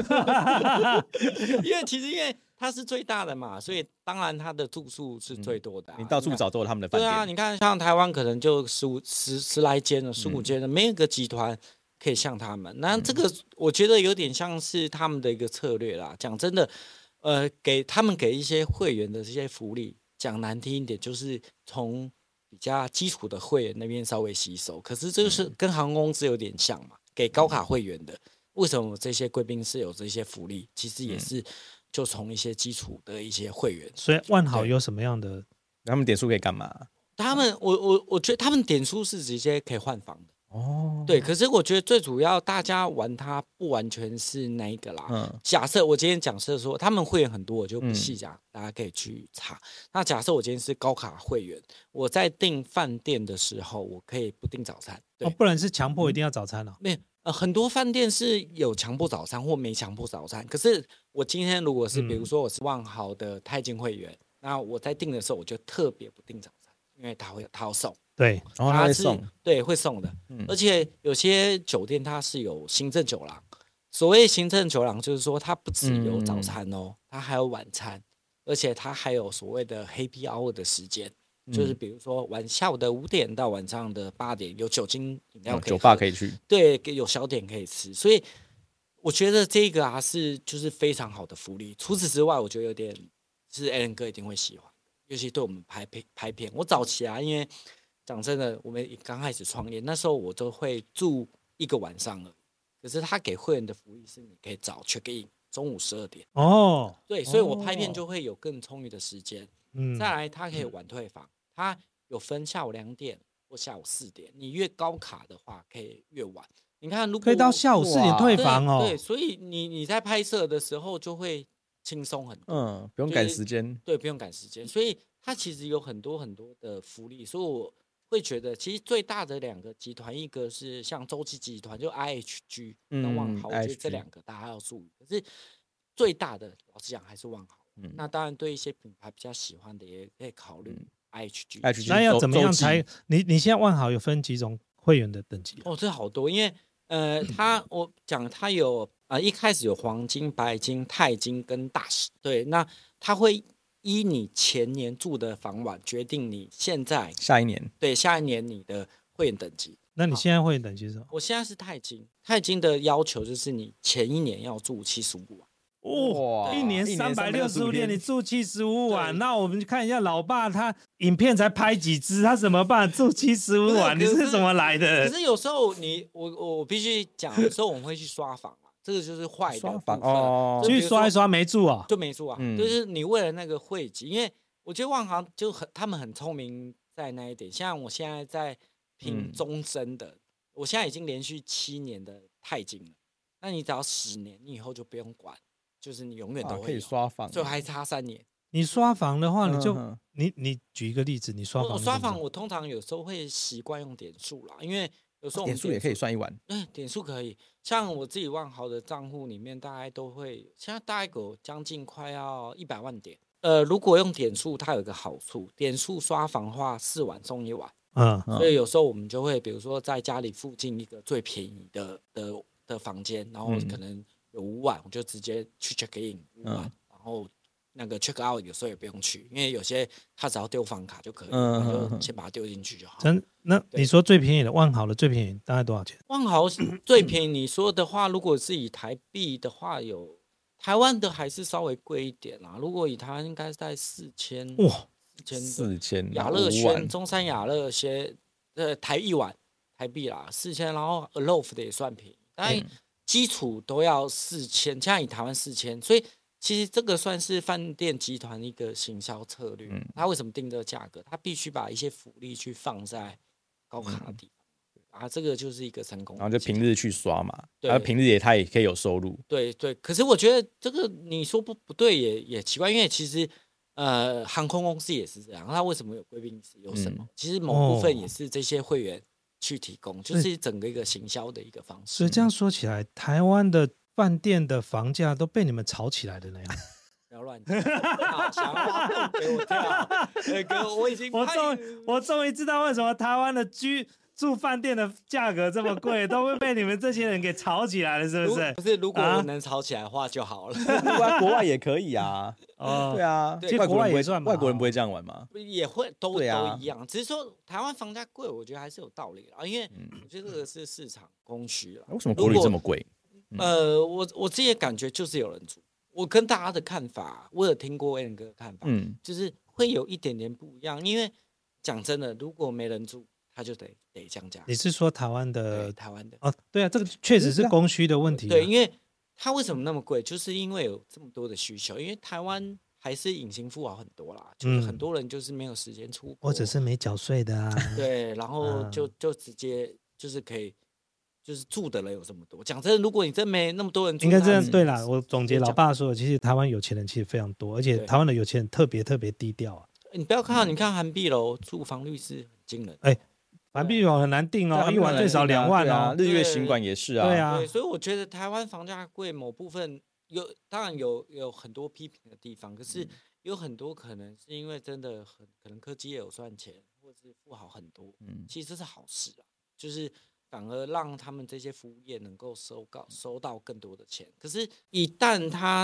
因为其实因为它是最大的嘛，所以当然它的住宿是最多的、啊嗯。你到处找都有他们的饭店。 对啊，你看像台湾可能就十五十十来间了，十五间了，嗯、没有一个集团可以像他们。那这个我觉得有点像是他们的一个策略啦。讲真的，呃，给他们给一些会员的这些福利，讲难听一点，就是从比较基础的会员那边稍微吸收。可是这个是跟航空公司有点像嘛。给高卡会员的，为什么这些贵宾室有这些福利？其实也是就从一些基础的一些会员。 所以万豪有什么样的？ 他们点数可以干嘛？ 他们，我我我觉得他们点数是直接可以换房的。哦，对。可是我觉得最主要，大家玩它不完全是那一个啦。嗯。假设我今天假设说他们会员很多，我就不细讲，嗯、大家可以去查。那假设我今天是高卡会员，我在订饭店的时候，我可以不订早餐。 哦，不然是强迫一定要早餐哦。 没有、呃，很多饭店是有强迫早餐或没强迫早餐。可是我今天如果是，比如说我是万豪的钛金会员，嗯、那我在订的时候我就特别不订早餐，因为他会他要送。 对， 然后他会送， 对，会送的。嗯、而且有些酒店它是有行政酒廊，所谓行政酒廊就是说它不只有早餐哦，嗯、它还有晚餐。 而且它还有所谓的 happy hour 的时间，嗯、就是比如说晚下午的五点到晚上的八点有酒精饮料可以喝、 嗯、酒吧可以去， 对，有小点可以吃，所以我觉得这个啊是就是非常好的福利。除此之外，我觉得有点是 Alan 哥一定会喜欢，尤其对我们拍片拍片。我早期啊，因为讲真的，我们刚开始创业，那时候我都会住一个晚上了。可是他给会员的福利是，你可以早 check in， 中午十二点。 哦， 对，所以我拍片就会有更充裕的时间。 嗯， 再来，他可以晚退房，他有分下午两点或下午四点。你越高卡的话，可以越晚。你看，如果可以到下午四点退房哦。 对，对，所以你你在拍摄的时候就会轻松很多， 嗯，不用赶时间、就是。 对，不用赶时间，所以它其实有很多很多的福利，所以我会觉得，其实最大的两个集团，一个是像洲际集团，就 I H G 跟万豪，嗯、我觉得这两个大家要注意。可是最大的，老实讲还是万豪。嗯、那当然，对一些品牌比较喜欢的，也可以考虑 I H G。 嗯、 那要怎么样才？你你现在万豪有分几种会员的等级、啊？ 哦，这好多，因为呃，它我讲它有啊、呃，一开始有黄金、白金、钛金跟大使。对，那它会依你前年住的房晚决定你现在下一年对下一年你的会员等级。 那你现在会员等级是什么？ 我现在是钛金，钛金的要求就是你前一年要住七十五晚。 哇、哦，一年三百六十五天，你住七十五晚，那我们看一下老爸他影片才拍几支，他怎么办住七十五晚？你是怎么来的？ 可是有时候你我我必须讲，有时候我们会去刷房啊，这个就是坏的部分哦， 去刷一刷没住啊， 就没住啊，嗯、就是你为了那个会籍，因为我觉得万豪就很他们很聪明在那一点，像我现在在拼终身的，嗯、我现在已经连续七年的钛金了，那你只要十年，你以后就不用管。就是你永远都会、啊、 可以刷房， 所以还差三年。 你刷房的话，你就、嗯、你你举一个例子，你刷房我刷房，我通常有时候会习惯用点数啦，因为有时候我们点数也可以算一晚。 对，点数可以。像我自己万豪的账户里面，大概都会现在大概有将近快要一百万点。呃，如果用点数，它有一个好处，点数刷房的话，四晚送一晚。 嗯， 所以有时候我们就会，比如说在家里附近一个最便宜的的的房间，然后可能、嗯。有五晚，我就直接去 check in 五晚、嗯，然后那个 check out 有时候也不用去，因为有些他只要丢房卡就可以，嗯、就先把它丢进去就好。 真那你说最便宜的万豪的最便宜大概多少钱？ 万豪最便宜，你说的话，如果是以台币的话，有台湾的还是稍微贵一点啦。如果以台湾应该是在四千哇， 四千四千雅乐轩、中山雅乐些呃台一晚台币啦，四千，然后 Aloft 的也算便宜，但。嗯基础都要四千，现在以台湾四千，所以其实这个算是饭店集团一个行销策略。嗯，他为什么定这个价格？他必须把一些福利去放在高卡的地方、嗯、啊，这个就是一个成功。 然后就平日去刷嘛，然后平日也他也可以有收入。 对对，可是我觉得这个你说不不对也也奇怪，因为其实呃航空公司也是这样，他为什么有贵宾室有什么、嗯？其实某部分也是这些会员。去提供，就是整个一个行销的一个方式。 所以这样说起来，台湾的饭店的房价都被你们炒起来的那样。 不要乱讲，想要挖洞给我跳。那个我已经我终于我终于知道为什么台湾的居住饭店的价格这么贵，都会被你们这些人给炒起来了，是不是？ 不是，如果我能炒起来的话就好了。 啊、国外也可以啊。哦，对啊， 其实国外也算嘛， 外国人不会这样玩吗？ 也会，都、啊、都一样。只是说台湾房价贵，我觉得还是有道理啦，因为我觉得这个是市场供需啦。 为什么国旅这么贵？ 嗯、呃，我我自己的感觉就是有人住。我跟大家的看法，我有听过 Alan 哥的看法，嗯，就是会有一点点不一样。因为讲真的，如果没人住，他就得得降价。 你是说台湾的？ 台湾的哦，对啊，这个确实是供需的问题、啊。 对，因为它为什么那么贵，就是因为有这么多的需求。因为台湾还是隐形富豪很多啦，就是很多人就是没有时间出国， 或者是没缴税的啊。 对，然后就就直接就是可以。就是住的人有这么多，讲真的，如果你真没那么多人住， 应该这样对啦。我总结老爸说的，其实台湾有钱人其实非常多，而且台湾的有钱人特别特别低调啊。 你不要看到，你看韩碧楼住房率是很惊人， 哎、欸，韩碧楼很难定哦，一晚最少两万哦、 啊。日月行馆也是啊， 对啊。 对，所以我觉得台湾房价贵，某部分有当然有有很多批评的地方，可是有很多可能是因为真的很可能科技业有赚钱，或者是富豪很多，嗯，其实这是好事啊，就是。反而让他们这些服务业能够收到收到更多的钱，可是，一旦他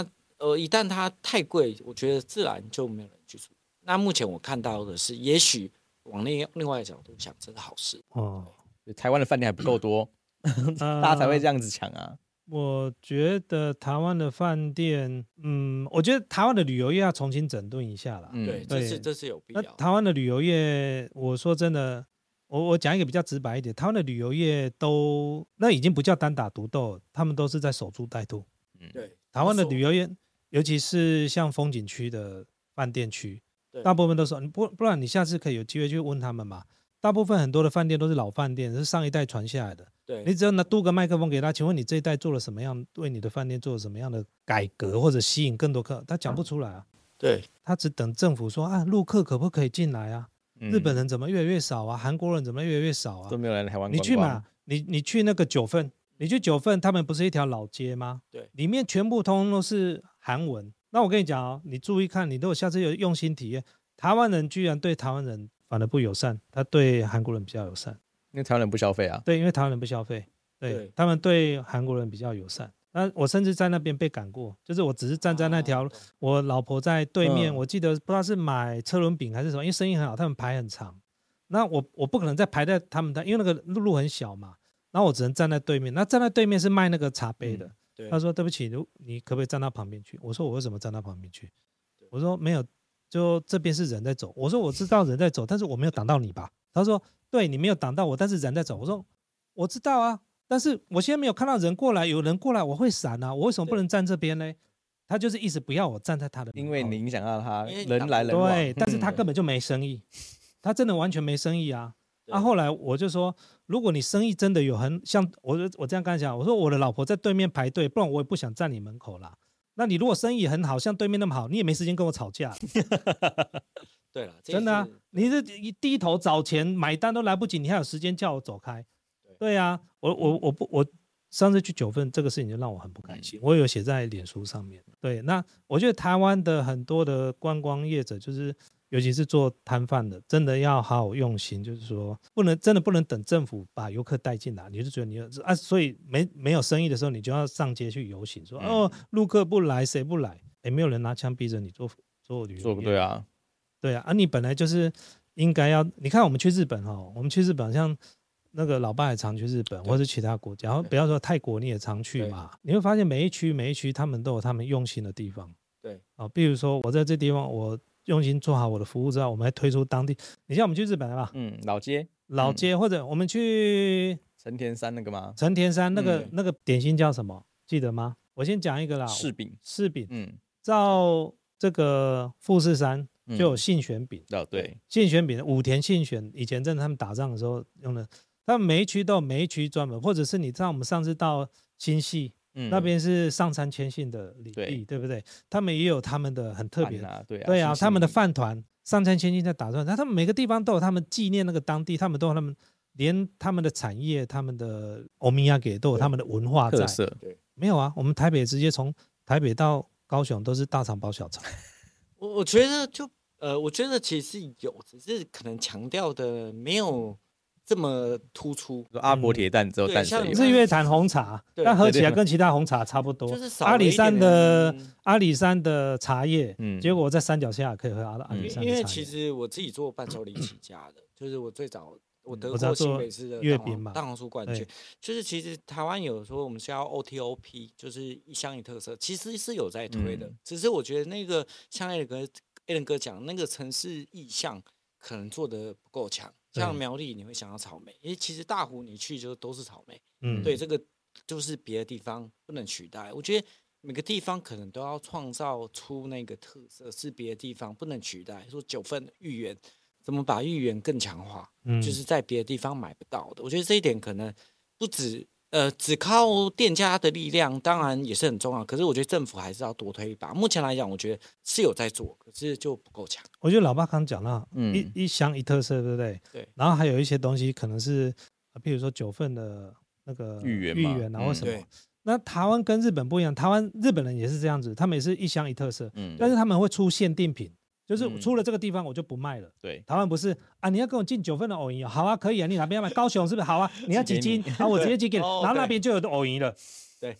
呃，一旦它太贵，我觉得自然就没有人去住。那目前我看到的是，也许往另另外的角度想，这是好事哦。 台湾的饭店还不够多，大家才会这样子抢啊。 我觉得台湾的饭店，嗯，我觉得台湾的旅游业要重新整顿一下啦。 嗯、对，这是这是有必要。 台湾的旅游业，我说真的，我我讲一个比较直白一点，台湾的旅游业都那已经不叫单打独斗，他们都是在守株待兔。 嗯，对， 台湾的旅游业，尤其是像风景区的饭店区，大部分都是不不然你下次可以有机会去问他们嘛。大部分很多的饭店都是老饭店，是上一代传下来的。 对， 你只要拿嘟个麦克风给他，请问你这一代做了什么样，为你的饭店做了什么样的改革，或者吸引更多客，他讲不出来啊。 对， 他只等政府说啊，陆客可不可以进来啊？嗯、日本人怎么越来越少啊？韩国人怎么越来越少啊？ 都没有来台湾观光。 你去嘛，你你去那个九份，你去九份，他们不是一条老街吗？ 对， 里面全部通通都是韩文。那我跟你讲哦，你注意看，你如果下次有用心体验，台湾人居然对台湾人反而不友善，他对韩国人比较友善， 因为台湾人不消费啊。 对，因为台湾人不消费，对，对他们对韩国人比较友善。那我甚至在那边被赶过，就是我只是站在那条，啊、我老婆在对面，嗯、我记得不知道是买车轮饼还是什么，因为生意很好，他们排很长。那我我不可能再排在他们的，因为那个路很小嘛，然后我只能站在对面。那站在对面是卖那个茶杯的，嗯、他说对不起，你可不可以站到旁边去？我说我为什么站到旁边去？我说没有。就这边是人在走，我说我知道人在走，但是我没有挡到你吧？他说对，你没有挡到我，但是人在走。我说我知道啊，但是我现在没有看到人过来，有人过来我会闪啊，我为什么不能站这边呢？他就是一直不要我站在他的， 因为你影响到他人来人往。 对，但是他根本就没生意，他真的完全没生意啊。啊，后来我就说，如果你生意真的有很像我我这样跟他讲，我说我的老婆在对面排队，不然我也不想站你门口啦。那你如果生意很好，像对面那么好，你也没时间跟我吵架。 对了， 真的啊，你是低头找钱买单都来不及，你还有时间叫我走开？对, 对啊，我我我不我上次去九份这个事情就让我很不开心，我有写在脸书上面。对，那我觉得台湾的很多的观光业者，就是尤其是做摊贩的，真的要好好用心，就是说不能真的不能等政府把游客带进来，你就觉得你啊，所以没没有生意的时候，你就要上街去游行，说、嗯、哦，陆客不来，谁不来？也没有人拿枪逼着你做做旅游， 做不对啊， 对啊，啊，你本来就是应该要，你看我们去日本哈，我们去日本像那个老爸也常去日本，或是其他国家，然后不要说泰国你也常去嘛，你会发现每一区每一区他们都有他们用心的地方， 对啊，比如说我在这地方我。用心做好我的服务之后，我们还推出当地。你像我们去日本吧， 嗯，老街， 老街，嗯、或者我们去成田山那个吗？ 成田山那个、嗯、那个点心叫什么？记得吗？我先讲一个啦， 柿饼， 柿饼，嗯，照这个富士山就有信玄饼， 哦、嗯，对， 信玄饼，武田信玄，以前真的他们打仗的时候用的，他们每一区都有每一区专门，或者是你知道我们上次到新系。嗯、那边是上杉谦信的领地， 对, 对不对？他们也有他们的很特别的、 啊，对啊， 对啊，他们的饭团，上杉谦信在打仗，他们每个地方都有他们纪念那个当地，他们都有他们连他们的产业、他们的欧米亚给都有他们的文化在。 特色对，没有啊，我们台北直接从台北到高雄都是大肠包小肠。 我我觉得就呃，我觉得其实有，只是可能强调的没有。这么突出， 阿婆铁蛋只有淡水， 日月潭红茶，但喝起来跟其他红茶差不多。 就是阿里山的阿里山的茶叶，嗯，结果我在山脚下可以喝阿里山的茶叶。 因为其实我自己做伴手礼起家的，就是我最早我得过新北市的月饼嘛， 蛋黄酥冠军。就是其实台湾有说我们是要 O T O P， 就是一乡一特色，其实是有在推的，嗯、只是我觉得那个像 A 伦哥 A 伦哥讲那个城市意象可能做的不够强。像苗栗你会想要草莓，因为其实大湖你去就都是草莓，嗯，对，这个就是别的地方不能取代。我觉得每个地方可能都要创造出那个特色，是别的地方不能取代。说九份芋圆怎么把芋圆更强化，嗯，就是在别的地方买不到的。我觉得这一点可能不止呃只靠店家的力量，当然也是很重要。可是我觉得政府还是要多推一把。目前来讲，我觉得是有在做，可是就不够强。 我觉得老爸刚讲到，嗯，一一乡一特色，对不对？ 对。 然后还有一些东西可能是，譬如说九份的那个芋圆芋圆啊，或什么。 嗯、 那台湾跟日本不一样，台湾日本人也是这样子，他们也是一乡一特色，嗯，但是他们会出限定品。就是出了这个地方我就不卖了。 对、嗯， 台湾不是啊，你要跟我进九份的藕银，好啊，可以啊，你哪边要买？高雄是不是好啊？你要几斤啊？我直接寄给你，然后那边就有的藕银了。 对，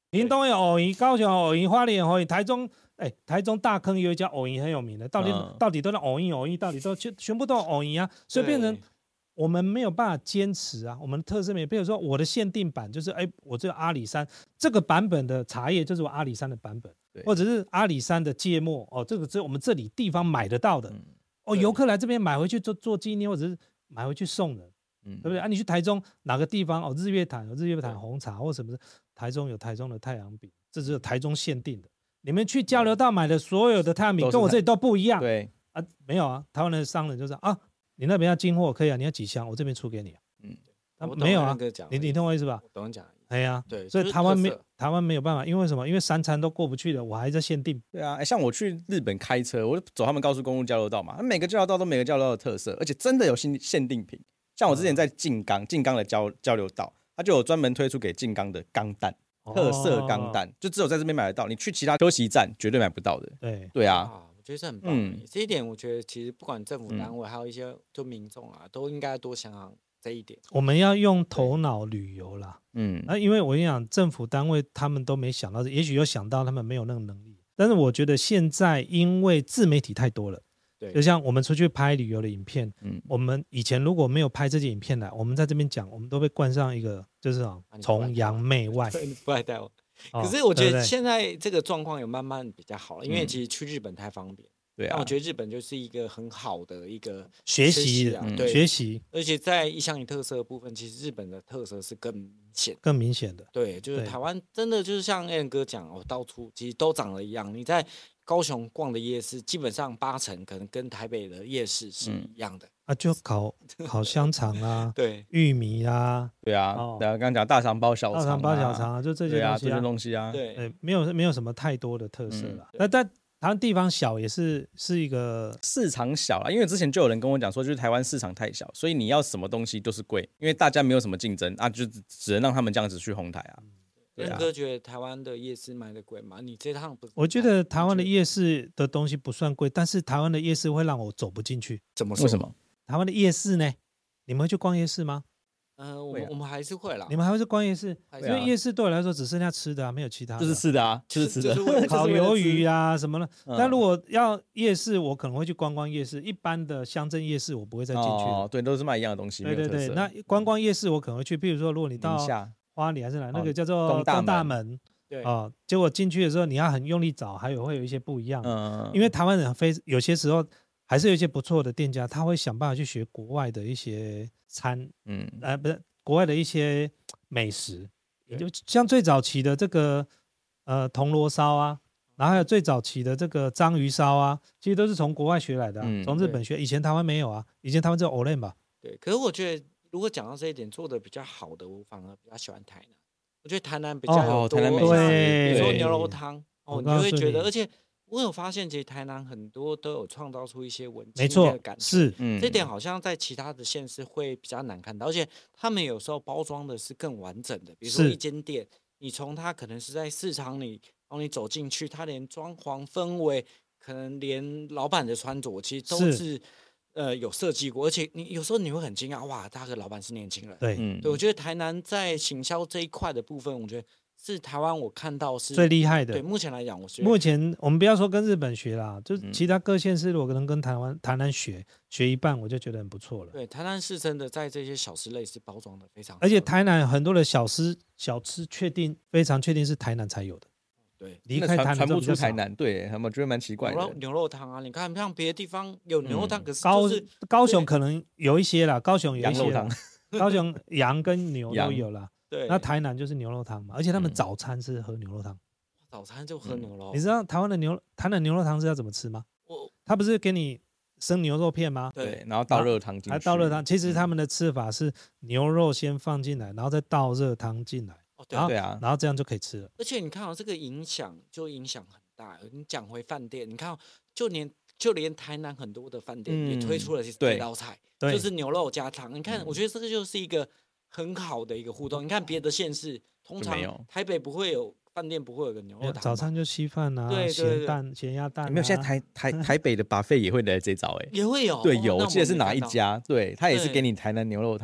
屏东有藕银，高雄有藕银，花莲有藕银，台中哎，台中大坑有一家藕银很有名的，到底、嗯、到底都是藕银藕银，到底都全部都有藕银啊，所以变成我们没有办法坚持啊，我们的特色没有，比如说我的限定版就是哎，我这个阿里山这个版本的茶叶就是我阿里山的版本，或者是阿里山的芥末哦，这个只有我们这里地方买得到的、嗯、哦，游客来这边买回去做做纪念，或者是买回去送人。嗯、对不对啊？你去台中哪个地方哦？日月潭有日月潭红茶或什么？台中有台中的太阳饼，这只有台中限定的。你们去交流道买的所有的太阳饼跟我这里都不一样。 对啊，没有啊，台湾的商人就是啊，你那边要进货可以啊，你要几箱，我这边出给你、啊。嗯，啊、没有啊，你你懂我意思吧？ 我懂你讲。 哎呀， 对， 所以台湾没台湾没有办法，因为什么？因为三餐都过不去了，我还在限定。 对啊，哎，像我去日本开车，我就走他们高速公路交流道嘛，每个交流道都每个交流道的特色，而且真的有限限定品。像我之前在静冈，静冈的交交流道，它就有专门推出给静冈的钢蛋，特色钢蛋，就只有在这边买得到，你去其他休息站绝对买不到的。 对对啊， 啊我觉得这很棒、嗯。这一点我觉得其实不管政府单位，还有一些就民众啊，都应该多想想这一点。 我们要用头脑旅游啦，嗯，那、啊、因为我跟你讲，政府单位他们都没想到，也许有想到，他们没有那个能力。但是我觉得现在因为自媒体太多了。就像我们出去拍旅游的影片、嗯，我们以前如果没有拍这些影片来，我们在这边讲，我们都被冠上一个就是啊崇洋媚外， 不爱带我。可是我觉得现在这个状况有慢慢比较好了，因为其实去日本太方便。对啊，我觉得日本就是一个很好的一个学习啊，对，学习。 而且在一乡一特色的部分，其实日本的特色是更明显、 更明显的。 对，就是台湾真的就是像 Allen 哥讲哦，到处其实都长得一样。你在高雄逛的夜市，基本上八成可能跟台北的夜市是一样的、嗯、 啊，就烤烤香肠啊， 对， 玉米啊， 对啊，哦、对啊，刚刚讲大肠包小肠、啊， 大肠包小肠啊，就这些东西、啊， 对啊，这些东西啊， 对， 欸、没有没有什么太多的特色啦。那、嗯、但台湾地方小也是是一个市场小啦，因为之前就有人跟我讲说，就是台湾市场太小，所以你要什么东西都是贵，因为大家没有什么竞争啊，就只能让他们这样子去哄抬啊。嗯任哥觉得台湾的夜市卖的贵吗？你这趟不是？ 我觉得台湾的夜市的东西不算贵，但是台湾的夜市会让我走不进去。 怎么说？ 为什么？ 台湾的夜市呢？你们会去逛夜市吗？ 呃，我们、啊、我们还是会啦。 你们还会去逛夜市？因为夜市对我来说只剩下吃的啊，没有其他的。 就是吃的啊，就是吃的， 就是烤鱿鱼啊什么的。嗯、但如果要夜市，我可能会去逛逛夜市。一般的乡镇夜市我不会再进去。 哦，对，都是卖一样的东西。 对对对，那观光夜市我可能会去，比如说如果你到花莲还是哪，那个叫做东大门。大门对啊、呃，结果进去的时候你要很用力找，还有会有一些不一样的，嗯、因为台湾人非有些时候还是有一些不错的店家，他会想办法去学国外的一些餐，嗯，呃，不是国外的一些美食，也就像最早期的这个呃铜锣烧啊，然后还有最早期的这个章鱼烧啊，其实都是从国外学来的、啊，从、嗯、日本学，以前台湾没有啊，以前台湾只有 Olen 吧。 对，可是我觉得如果讲到这一点做的比较好的，我反而比较喜欢台南。我觉得台南比较有多， 台南美食， 比如说牛肉汤，哦，你就会觉得，而且我有发现，其实台南很多都有创造出一些文青的感觉， 是， 嗯，这点好像在其他的县市会比较难看到，而且他们有时候包装的是更完整的，比如说一间店，你从它可能是在市场里，然后你走进去，它连装潢氛围，可能连老板的穿着，其实都是。是呃，有设计过，而且你有时候你会很惊讶，哇，大概老板是年轻人。 对， 嗯，对，我觉得台南在行销这一块的部分，我觉得是台湾我看到是最厉害的。 对，目前来讲，我觉得目前我们不要说跟日本学啦，就是其他各县市如果能跟台湾台南学学一半，我就觉得很不错了。 对，台南是真的在这些小吃类是包装的非常好， 而且台南很多的小吃小吃确定非常确定是台南才有的。 对， 离开台南传不出台南，对，他们觉得蛮奇怪的。 牛肉牛肉汤啊，你看像别的地方有牛肉汤，嗯、可是、 高就是、 高雄可能有一些啦，高雄有一些啦，高雄羊跟牛都有啦。 对， 那台南就是牛肉汤嘛，而且他们早餐是喝牛肉汤、嗯。 早餐就喝牛肉、 嗯。你知道台湾的牛台南牛肉汤是要怎么吃吗？ 我他不是给你生牛肉片吗？ 对，然后倒热汤进去。 还倒热汤，其实他们的吃法是牛肉先放进来，然后再倒热汤进来。 哦，对啊， 对啊， 然后这样就可以吃了。 而且你看到、哦、这个影响就影响很大。你讲回饭店，你看、哦、就连就连台南很多的饭店也推出了这道菜、嗯，就是牛肉加汤。你看、嗯，我觉得这个就是一个很好的一个互动。你看别的县市，通常台北不会有饭店不会有个牛肉汤， 早餐就稀饭啊，对咸蛋、咸鸭蛋、啊。 没有，现在台台台北的 buffet 也会来这招哎、欸， 也会有， 对，有，我记得是哪一家？对，他也是给你台南牛肉汤。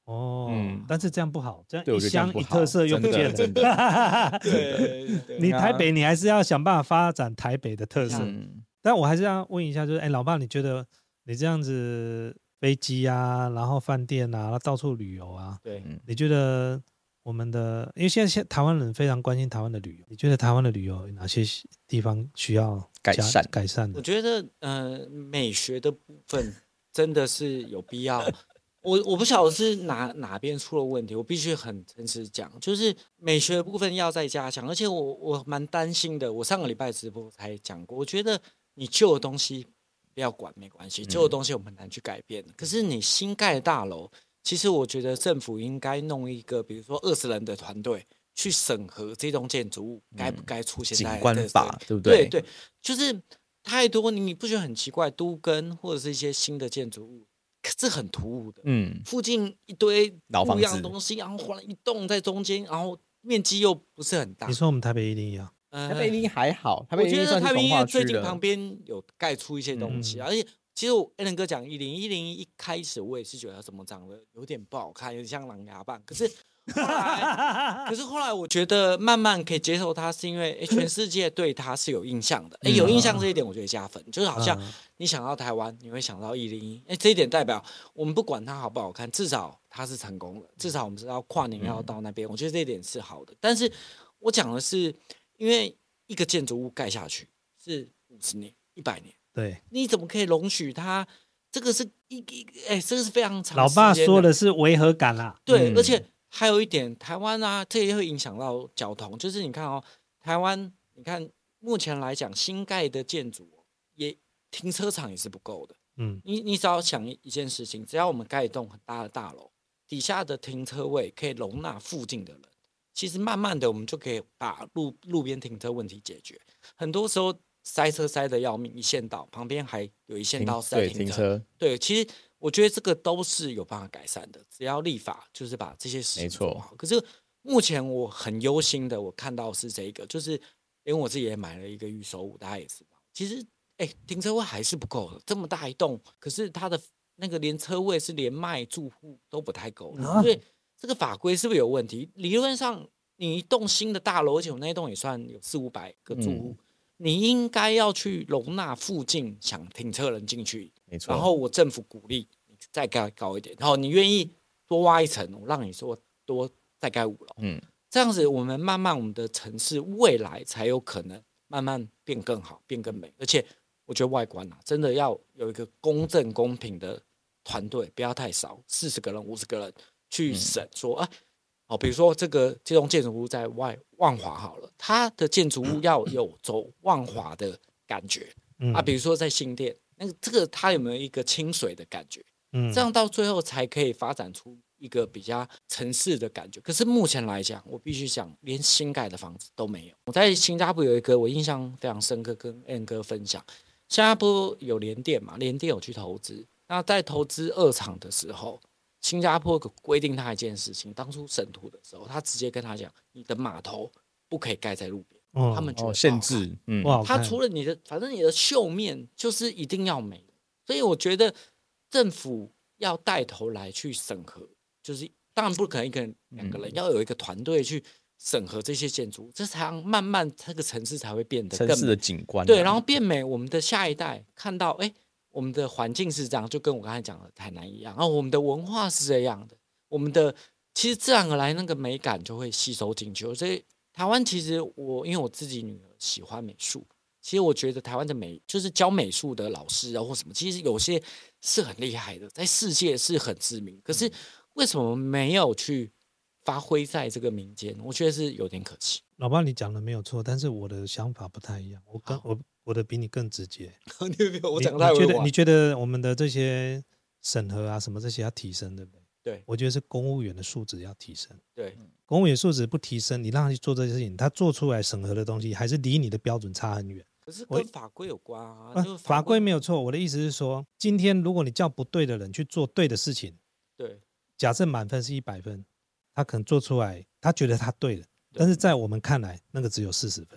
哦，嗯，但是这样不好，这样一乡一特色又不见了。 真的， 对， 你台北你还是要想办法发展台北的特色。 嗯， 但我还是要问一下，就是哎，老爸，你觉得你这样子飞机啊，然后饭店啊，到处旅游啊， 对， 你觉得我们的，因为现在台湾人非常关心台湾的旅游，你觉得台湾的旅游有哪些地方需要改善改善的？ 我觉得呃，美学的部分真的是有必要。我我不晓得是哪哪边出了问题，我必须很诚实讲，就是美学的部分要再加强。而且我我蛮担心的，我上个礼拜直播才讲过，我觉得你旧的东西不要管没关系，旧的东西我们很难去改变。嗯、可是你新盖的大楼，其实我觉得政府应该弄一个，比如说二十人的团队去审核这栋建筑物该不该出现在景观法，对不对？ 对对，就是太多，你不觉得很奇怪？都更或者是一些新的建筑物。是很突兀的，嗯，附近一堆不一样的东西，然后换了一栋在中间，然后面积又不是很大。 你说我们台北一零一啊？ 呃、台北一零一还好，台北我觉得台北一零一最近了旁边有盖出一些东西，嗯、而且其实我 Alan 哥讲一零一零一一开始我也是觉得怎么长得有点不好看，有点像狼牙棒，可是。后来，可是后来我觉得慢慢可以接受它，是因为、欸、全世界对它是有印象的。哎、欸，有印象这一点我觉得加分，就是好像你想到台湾，你会想到一零一，哎，这一点代表我们不管它好不好看，至少它是成功的，至少我们知道跨年要到那边，我觉得这一点是好的。但是我讲的是，因为一个建筑物盖下去是五十年、一百年， 对， 你怎么可以容许它？这个是一一哎，这个是非常长。 老爸说的是违和感啦， 对，嗯、而且。还有一点，台湾啊，这也会影响到交通。就是你看哦，台湾，你看目前来讲，新盖的建筑也停车场也是不够的。嗯，你你只要想一件事情，只要我们盖一栋很大的大楼，底下的停车位可以容纳附近的人，其实慢慢的我们就可以把路路边停车问题解决。很多时候塞车塞得要命，一线道旁边还有一线道是在停车。 停车对，其实。我觉得这个都是有办法改善的，只要立法，就是把这些事情做好。可是目前我很忧心的，我看到是这个，就是因为我自己也买了一个预售屋，大家也知道，其实哎，停车位还是不够的，这么大一栋，可是它的那个连车位是连卖住户都不太够，啊、所以这个法规是不是有问题？理论上，你一栋新的大楼，而且我那一栋也算有四五百个住户。嗯你应该要去容纳附近想停车人进去， 没错。 然后我政府鼓励你再盖高一点，然后你愿意多挖一层，我让你说多再盖五楼，嗯，这样子我们慢慢我们的城市未来才有可能慢慢变更好，变更美。而且我觉得外观啊，真的要有一个公正公平的团队，不要太少，四十个人、五十个人去审说，嗯、啊。哦，比如说这个这栋建筑物在外万华好了，它的建筑物要有走万华的感觉、嗯、啊。比如说在新店，那个这个它有没有一个清水的感觉？嗯，这样到最后才可以发展出一个比较城市的感觉。可是目前来讲，我必须讲，连新盖的房子都没有。我在新加坡有一个我印象非常深刻，跟 N 哥分享，新加坡有联电嘛，联电有去投资，那在投资二厂的时候。新加坡规定他一件事情，当初审图的时候，他直接跟他讲，你的码头不可以盖在路边，哦、他们觉得、哦、 限制， 嗯，他除了你的，反正你的绣面就是一定要美，所以我觉得政府要带头来去审核，就是当然不可能一个人、两个人，嗯、要有一个团队去审核这些建筑，这才慢慢这个城市才会变得更美， 城市的景观、啊， 对，然后变美，我们的下一代看到，哎。我们的环境是这样，就跟我刚才讲的台南一样，然后我们的文化是这样的，我们的其实自然而然那个美感就会吸收进去。所以台湾其实我因为我自己女儿喜欢美术，其实我觉得台湾的美就是教美术的老师啊或什么，其实有些是很厉害的，在世界是很知名。可是为什么没有去发挥在这个民间？我觉得是有点可惜。 老爸，你讲的没有错，但是我的想法不太一样，我跟我。我的比你更直接， 我讲太委婉。 你觉得你觉得我们的这些审核啊什么这些要提升，对不对？ 对， 我觉得是公务员的素质要提升。 对， 公务员素质不提升，你让他去做这些事情，他做出来审核的东西还是离你的标准差很远。 可是跟法规有关啊， 啊就是法规法规没有错。我的意思是说，今天如果你叫不对的人去做对的事情， 对， 假设满分是一百分，他可能做出来，他觉得他对了，但是在我们看来，那个只有四十分。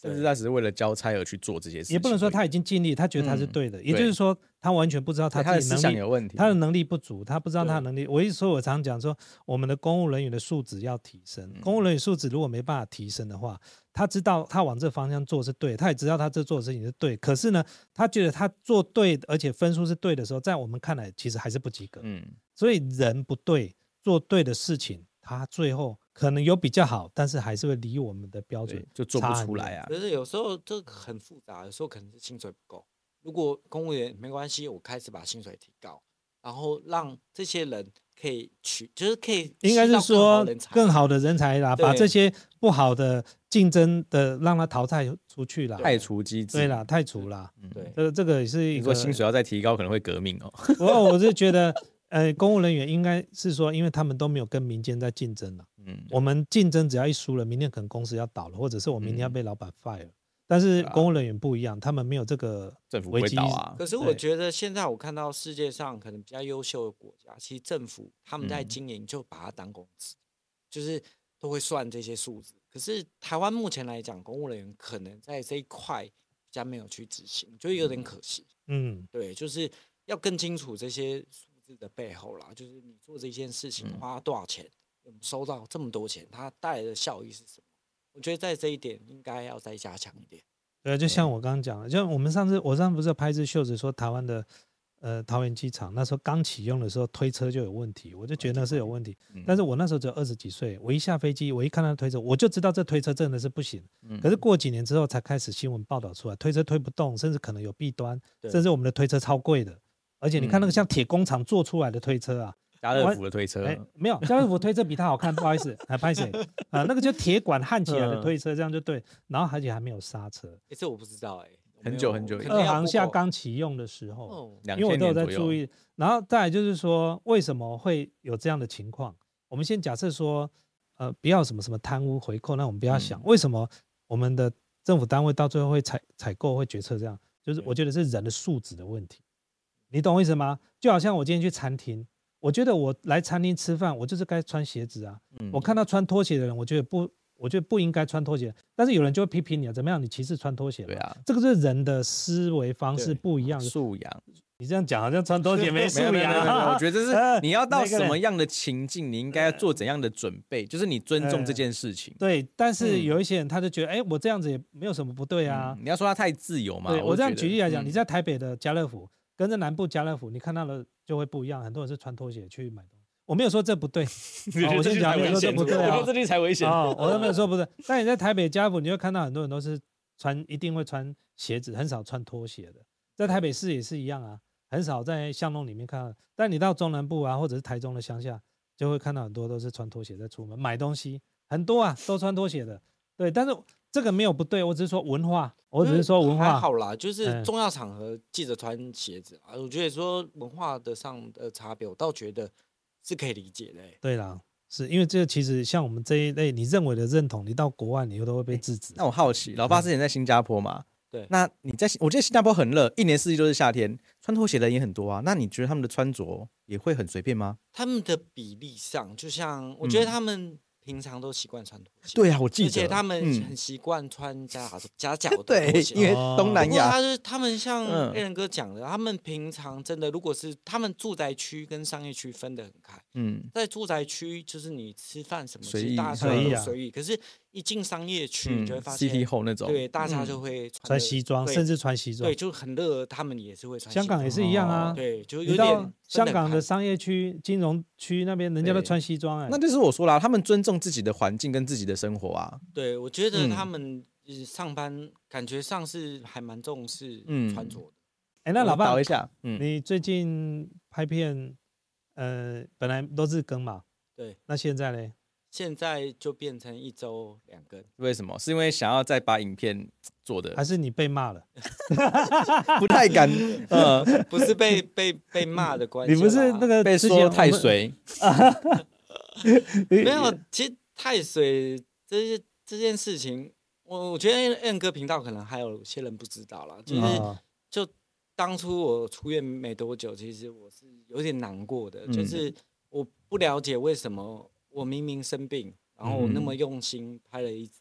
甚至他只是为了交差而去做这些事情， 也不能说他已经尽力，他觉得他是对的，嗯、也就是说他完全不知道他自己能力有问题， 他的能力不足，他不知道他的能力。我一说，我常讲说，我们的公务人员的素质要提升，嗯、公务人员素质如果没办法提升的话，他知道他往这方向做是对，他也知道他这做的事情是对，可是呢，他觉得他做对，而且分数是对的时候，在我们看来其实还是不及格。嗯，所以人不对，做对的事情，他最后可能有比较好，但是还是会离我们的标准就做不出来啊。 可是有时候这个很复杂，有时候可能是薪水不够。如果公务员没关系，我开始把薪水提高，然后让这些人可以取，就是可以应该是说更好的人才啦，把这些不好的竞争的让他淘汰出去啦， 汰除机制。 对啦，汰除啦。 嗯、对， 这这个也是一个。 你说薪水要再提高，可能会革命哦。 我我是觉得。呃，公务人员应该是说，因为他们都没有跟民间在竞争了。嗯，我们竞争只要一输了，明天可能公司要倒了，或者是我明天要被老板 fire 了。嗯、但是公务人员不一样，他们没有这个政府会倒啊。 可是我觉得现在我看到世界上可能比较优秀的国家，其实政府他们在经营就把它当公司，嗯、就是都会算这些数字。可是台湾目前来讲，公务人员可能在这一块比较没有去执行，就有点可惜。嗯，对，就是要更清楚这些的背后啦，就是你做这件事情花多少钱，我们收到这么多钱，它带来的效益是什么？我觉得在这一点应该要再加强一点。 对，就像我刚刚讲的，就我们上次我上次不是拍一支秀子说台湾的呃桃园机场那时候刚启用的时候推车就有问题，我就觉得那是有问题。嗯、但是我那时候只有二十几岁，我一下飞机，我一看到推车，我就知道这推车真的是不行。嗯、可是过几年之后才开始新闻报道出来，推车推不动，甚至可能有弊端，甚至我们的推车超贵的。而且你看那个像铁工厂做出来的推车啊， 家乐福的推车， 哎，没有家乐福推车比它好看，不好意思，还拍谁啊？那个就铁管焊起来的推车，这样就对。然后而且还没有刹车， 哎，这我不知道哎， 很久很久以前， 二航厦刚启用的时候，哦、因为我都有在注意。然后再来就是说，为什么会有这样的情况？我们先假设说，呃，不要什么什么贪污回扣，那我们不要想、嗯、为什么我们的政府单位到最后会采采购会决策这样，就是我觉得是人的素质的问题。你懂我意思吗？就好像我今天去餐厅，我觉得我来餐厅吃饭，我就是该穿鞋子啊。嗯、我看到穿拖鞋的人，我觉得不，我觉得不应该穿拖鞋。但是有人就会批评你啊，怎么样？你歧视穿拖鞋？ 对啊， 这个是人的思维方式不一样的素养。 你这样讲好像穿拖鞋没素养啊！我觉得这是你要到什么样的情境，你应该要做怎样的准备，就是你尊重这件事情。 呃、对，但是有一些人他就觉得，哎、嗯，我这样子也没有什么不对啊。 嗯、你要说他太自由嘛？ 对，我这样举例来讲，嗯、你在台北的家乐福。跟着南部家乐福，你看到的就会不一样。很多人是穿拖鞋去买东西，我没有说这不对，哦、我先讲没有说这不对啊， 我说这里才危险。 哦，我都没有说不对。但你在台北家乐福，你会看到很多人都是穿，一定会穿鞋子，很少穿拖鞋的。在台北市也是一样啊，很少在巷弄里面看到。但你到中南部啊，或者是台中的乡下，就会看到很多都是穿拖鞋在出门买东西，很多啊，都穿拖鞋的。对，但是。这个没有不对，我只是说文化，我只是说文化还好啦，就是重要场合记得穿鞋子啊。嗯、我觉得说文化的上的差别，我倒觉得是可以理解的、欸。 对啦，是因为这其实像我们这一类你认为的认同，你到国外你都会被制止。 那我好奇，老爸之前在新加坡嘛？ 对， 那你在我记得新加坡很热，一年四季都是夏天，穿拖鞋的人也很多啊。那你觉得他们的穿着也会很随便吗？ 他们的比例上，就像我觉得他们、嗯。平常都习惯穿拖鞋， 对啊，我记得， 而且他们很习惯穿夹夹脚的拖鞋， 对，因为东南亚， 他是他们像A仁哥讲的，嗯、他们平常真的如果是他们住宅区跟商业区分得很开，嗯，在住宅区就是你吃饭什么随意， 大家都随意，可是一进商业区，你就会发现 City Hall 那种， 对，大家就会穿西装，甚至穿西装， 对，就很热，他们也是会穿。 香港也是一样啊， 对，就有点香港的商业区、金融区那边，人家都穿西装哎， 那就是我说啦，他们尊重自己的环境跟自己的生活啊。 对，我觉得他们上班感觉上是还蛮重视穿着的。 哎，那老爸， 倒一下， 嗯，你最近拍片，呃，本来都日更嘛， 对， 那现在呢？ 现在就变成一周两更， 为什么？是因为想要再把影片做的， 还是你被骂了？ 不太敢，呃， 不是被被被骂的关系， 你不是那个被说太水， 没有。其实太水这些这件事情，我我觉得 N 哥频道可能还有些人不知道啦，就是、嗯、就当初我出院没多久，其实我是有点难过的，嗯、就是我不了解为什么。我明明生病，然后我那么用心拍了一支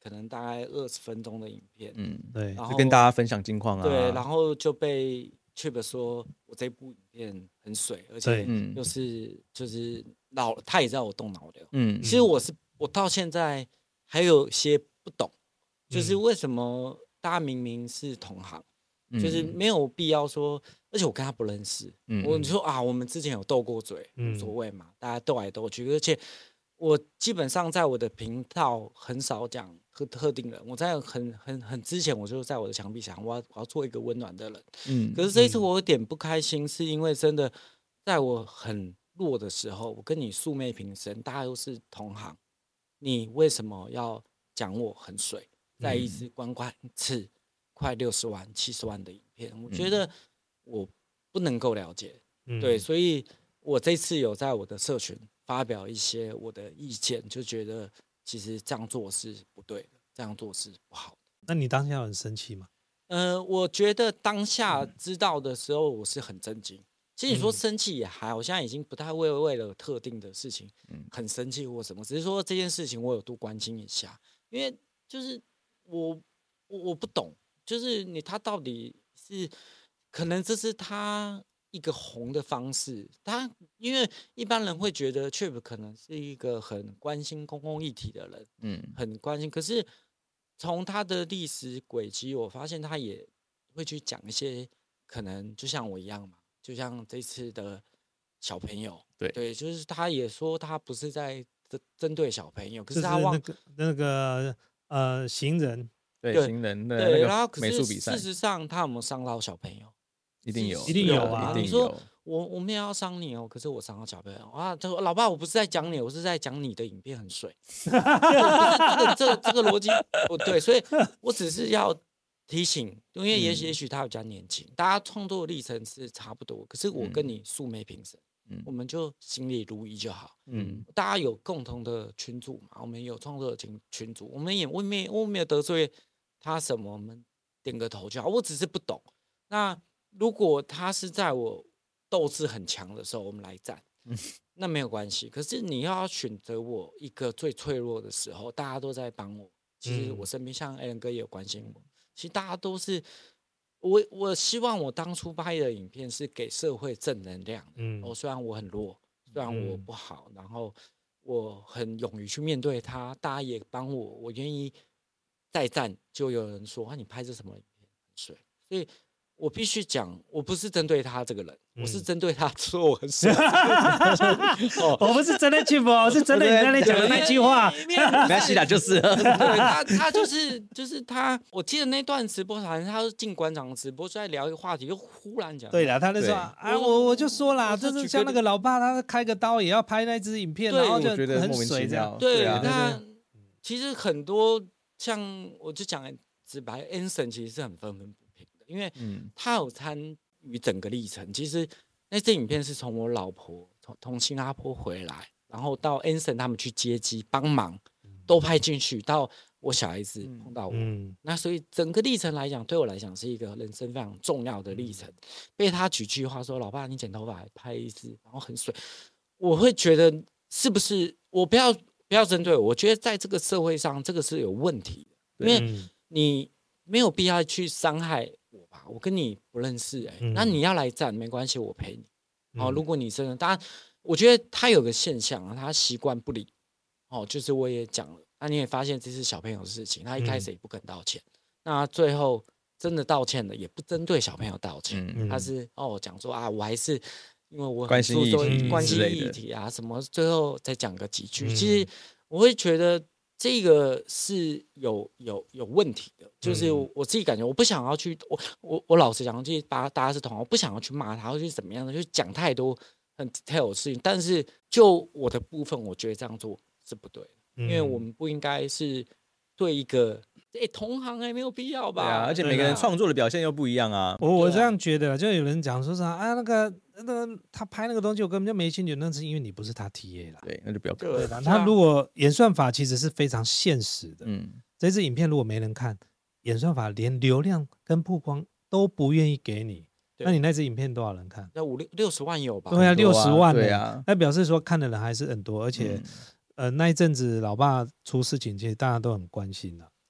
可能大概二十分钟的影片， 嗯， 对， 就跟大家分享近况啊。 对，然后就被 Chip 说我这部影片很水，而且又是就是脑，他也知道我动脑瘤。嗯，其实我是我到现在还有些不懂，就是为什么大家明明是同行。就是没有必要说，而且我跟他不认识，嗯、我说啊，我们之前有斗过嘴，无所谓嘛，大家斗来斗去。而且我基本上在我的频道很少讲特特定人，我在很很很之前，我就在我的墙壁想，我要我要做一个温暖的人。嗯，可是这一次我有点不开心，是因为真的在我很弱的时候，我跟你素昧平生，大家都是同行，你为什么要讲我很水？再一次观看一次。快六十万、七十万的影片，我觉得我不能够了解，嗯、对，所以我这次有在我的社群发表一些我的意见，就觉得其实这样做是不对的，这样做是不好的。 那你当下很生气吗？ 呃，我觉得当下知道的时候，我是很震惊。其实你说生气也还好，我现在已经不太会为了特定的事情很生气或什么，只是说这件事情我有多关心一下，因为就是我我我不懂。就是你，他到底是可能这是他一个红的方式。他因为一般人会觉得 Chip 可能是一个很关心公共议题的人，嗯，很关心。可是从他的历史轨迹，我发现他也会去讲一些可能就像我一样嘛，就像这次的小朋友，对对，就是他也说他不是在针对小朋友，可是他忘那个那个呃行人。 对行人的那个美术比赛， 事实上他有没有伤到小朋友？ 一定有， 一定有啊！ 你说我我没有要伤你哦，可是我伤到小朋友啊！他说：“老爸，我不是在讲你，我是在讲你的影片很水。”这个这个这个逻辑不对，所以我只是要提醒，因为也许也许他比较年轻，大家创作的历程是差不多，可是我跟你素昧平生，嗯、我们就心里如一就好。嗯，大家有共同的群组嘛，我们有创作的群群组，我们也我没我没有得罪。他什么，我们点个头就好。我只是不懂。那如果他是在我斗志很强的时候，我们来战，嗯、那没有关系。可是你要选择我一个最脆弱的时候，大家都在帮我。其实我身边像 Alan 哥也有关心我。其实大家都是我，我希望我当初拍的影片是给社会正能量的。嗯，哦，虽然我很弱，虽然我不好，然后我很勇于去面对它，大家也帮我，我愿意。再战就有人说啊，你拍这什么影片很水，所以我必须讲，我不是针对他这个人，嗯、我是针对他说我很水。 哦、我不是针对 Chip， 我是针对你刚才讲的那句话。 没关系啦，就是对他，他就是就是他。我记得那段直播，好像他是进馆长直播，就在聊一个话题，就忽然讲。 对了，他就说啊，我我就说啦，就是像那个老爸，他开个刀也要拍那支影片，然后就很水这样。 对，那其实很多。像我就讲直白 ，Anson 其实是很愤愤不平的，因为他有参与整个历程。其实那支影片是从我老婆从从新加坡回来，然后到 Anson 他们去接机帮忙，都拍进去，到我小孩子碰到我，嗯、那所以整个历程来讲，对我来讲是一个人生非常重要的历程。被他几句话说：“老爸，你剪头发拍一支，然后很水。”我会觉得是不是我不要。不要针对我，我觉得在这个社会上，这个是有问题的，因为你没有必要去伤害我吧？我跟你不认识、欸，哎、嗯，那你要来站没关系，我陪你。哦，如果你真的，当然，我觉得他有个现象啊，他习惯不理。哦，就是我也讲了，那你也发现这是小朋友的事情，他一开始也不肯道歉，嗯、那最后真的道歉了，也不针对小朋友道歉，嗯、他是哦讲说啊，我还是。因为我关心议题、 关心议题啊，什么最后再讲个几句。嗯、其实我会觉得这个是有有有问题的，就是我自己感觉我不想要去，我我我老实讲，就是大大家是同行，我不想要去骂他，或者是怎么样的，就讲太多很 detail 的事情。但是就我的部分，我觉得这样做是不对的，嗯、因为我们不应该是对一个。哎，同行还没有必要吧？ 对啊，而且每个人创作的表现又不一样啊。 我我这样觉得，就有人讲说啥啊，那个那个他拍那个东西，我根本就没兴趣，那是因为你不是他 T A 啦。 对，那就不要看。 对啦，他如果演算法其实是非常现实的。嗯，这支影片如果没人看，演算法连流量跟曝光都不愿意给你，那你那支影片多少人看？ 那五六六十万有吧？ 对啊，六十万。 对啊， 那表示说看的人还是很多，而且。嗯呃，那一阵子老爸出事情，其实大家都很关心啦。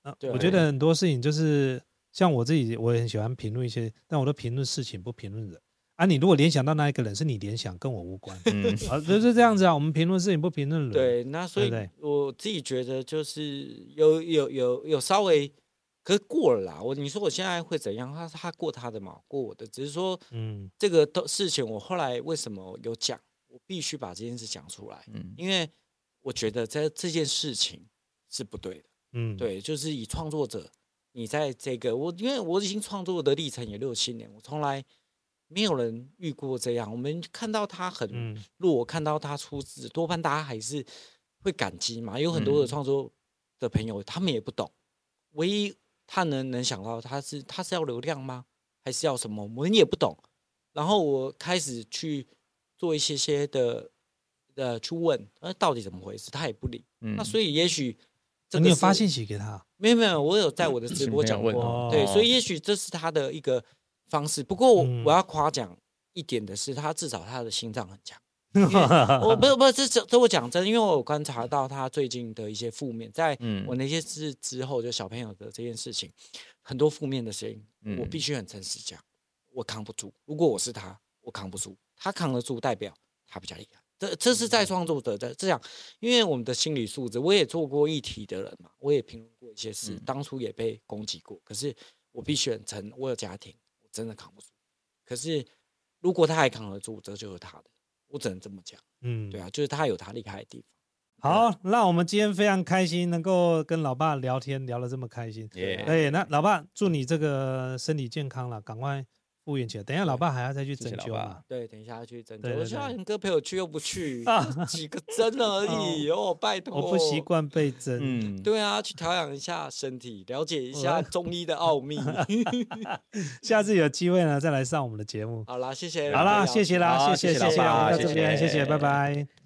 呃，我觉得很多事情就是像我自己，我也很喜欢评论一些，但我都评论事情不评论人啊。你如果联想到那一个人是你联想，跟我无关，嗯，啊，就是这样子啊。我们评论事情不评论人， 对，那所以我自己觉得就是有有有有稍微。可是过了啦，我你说我现在会怎样？他他过他的嘛，过我的，只是说，嗯，这个都事情我后来为什么有讲，我必须把这件事讲出来，嗯，因为我觉得在这件事情是不对的，嗯，对，就是以创作者，你在这个我因为我已经创作的历程也六七年，我从来没有人遇过这样，我们看到他很弱，嗯、看到他出字，多半大家还是会感激嘛，有很多的创作的朋友，他们也不懂，唯一。他能能想到他是他是要流量吗？还是要什么？我们也不懂。然后我开始去做一些些的呃去问，呃到底怎么回事？他也不理。嗯、那所以也许、 啊、你有发信息给他？ 没有没有，我有在我的直播讲过。哦、对，所以也许这是他的一个方式。不过我、嗯、我要夸奖一点的是，他至少他的心脏很强。我不是不是这这我讲真，因为我有观察到他最近的一些负面，在我那些事之后，就小朋友的这件事情，很多负面的声音，嗯、我必须很诚实讲，我扛不住。如果我是他，我扛不住。他扛得住，代表他比较厉害。这这是在创作者的这样，因为我们的心理素质，我也做过议题的人嘛，我也评论过一些事，嗯、当初也被攻击过。可是我必须很诚，我有家庭，我真的扛不住。可是如果他还扛得住，这就是他的。我只能这么讲，嗯，对啊，就是他有他厉害的地方。好，那我们今天非常开心，能够跟老爸聊天，聊得这么开心。Yeah. 对，那老爸祝你这个身体健康了，赶快复原起来。等一下，老爸还要再去针灸嘛？ 对，等一下要去针灸。我希望你哥陪我去，又不去，啊、几个针而已哦，拜托。 我不习惯被针。 嗯，对啊，去调养一下身体，了解一下中医的奥秘。 下次有机会呢，再来上我们的节目。 好啦，谢谢。 好啦，谢谢啦，谢谢，谢谢，我们到这边，谢谢，拜拜。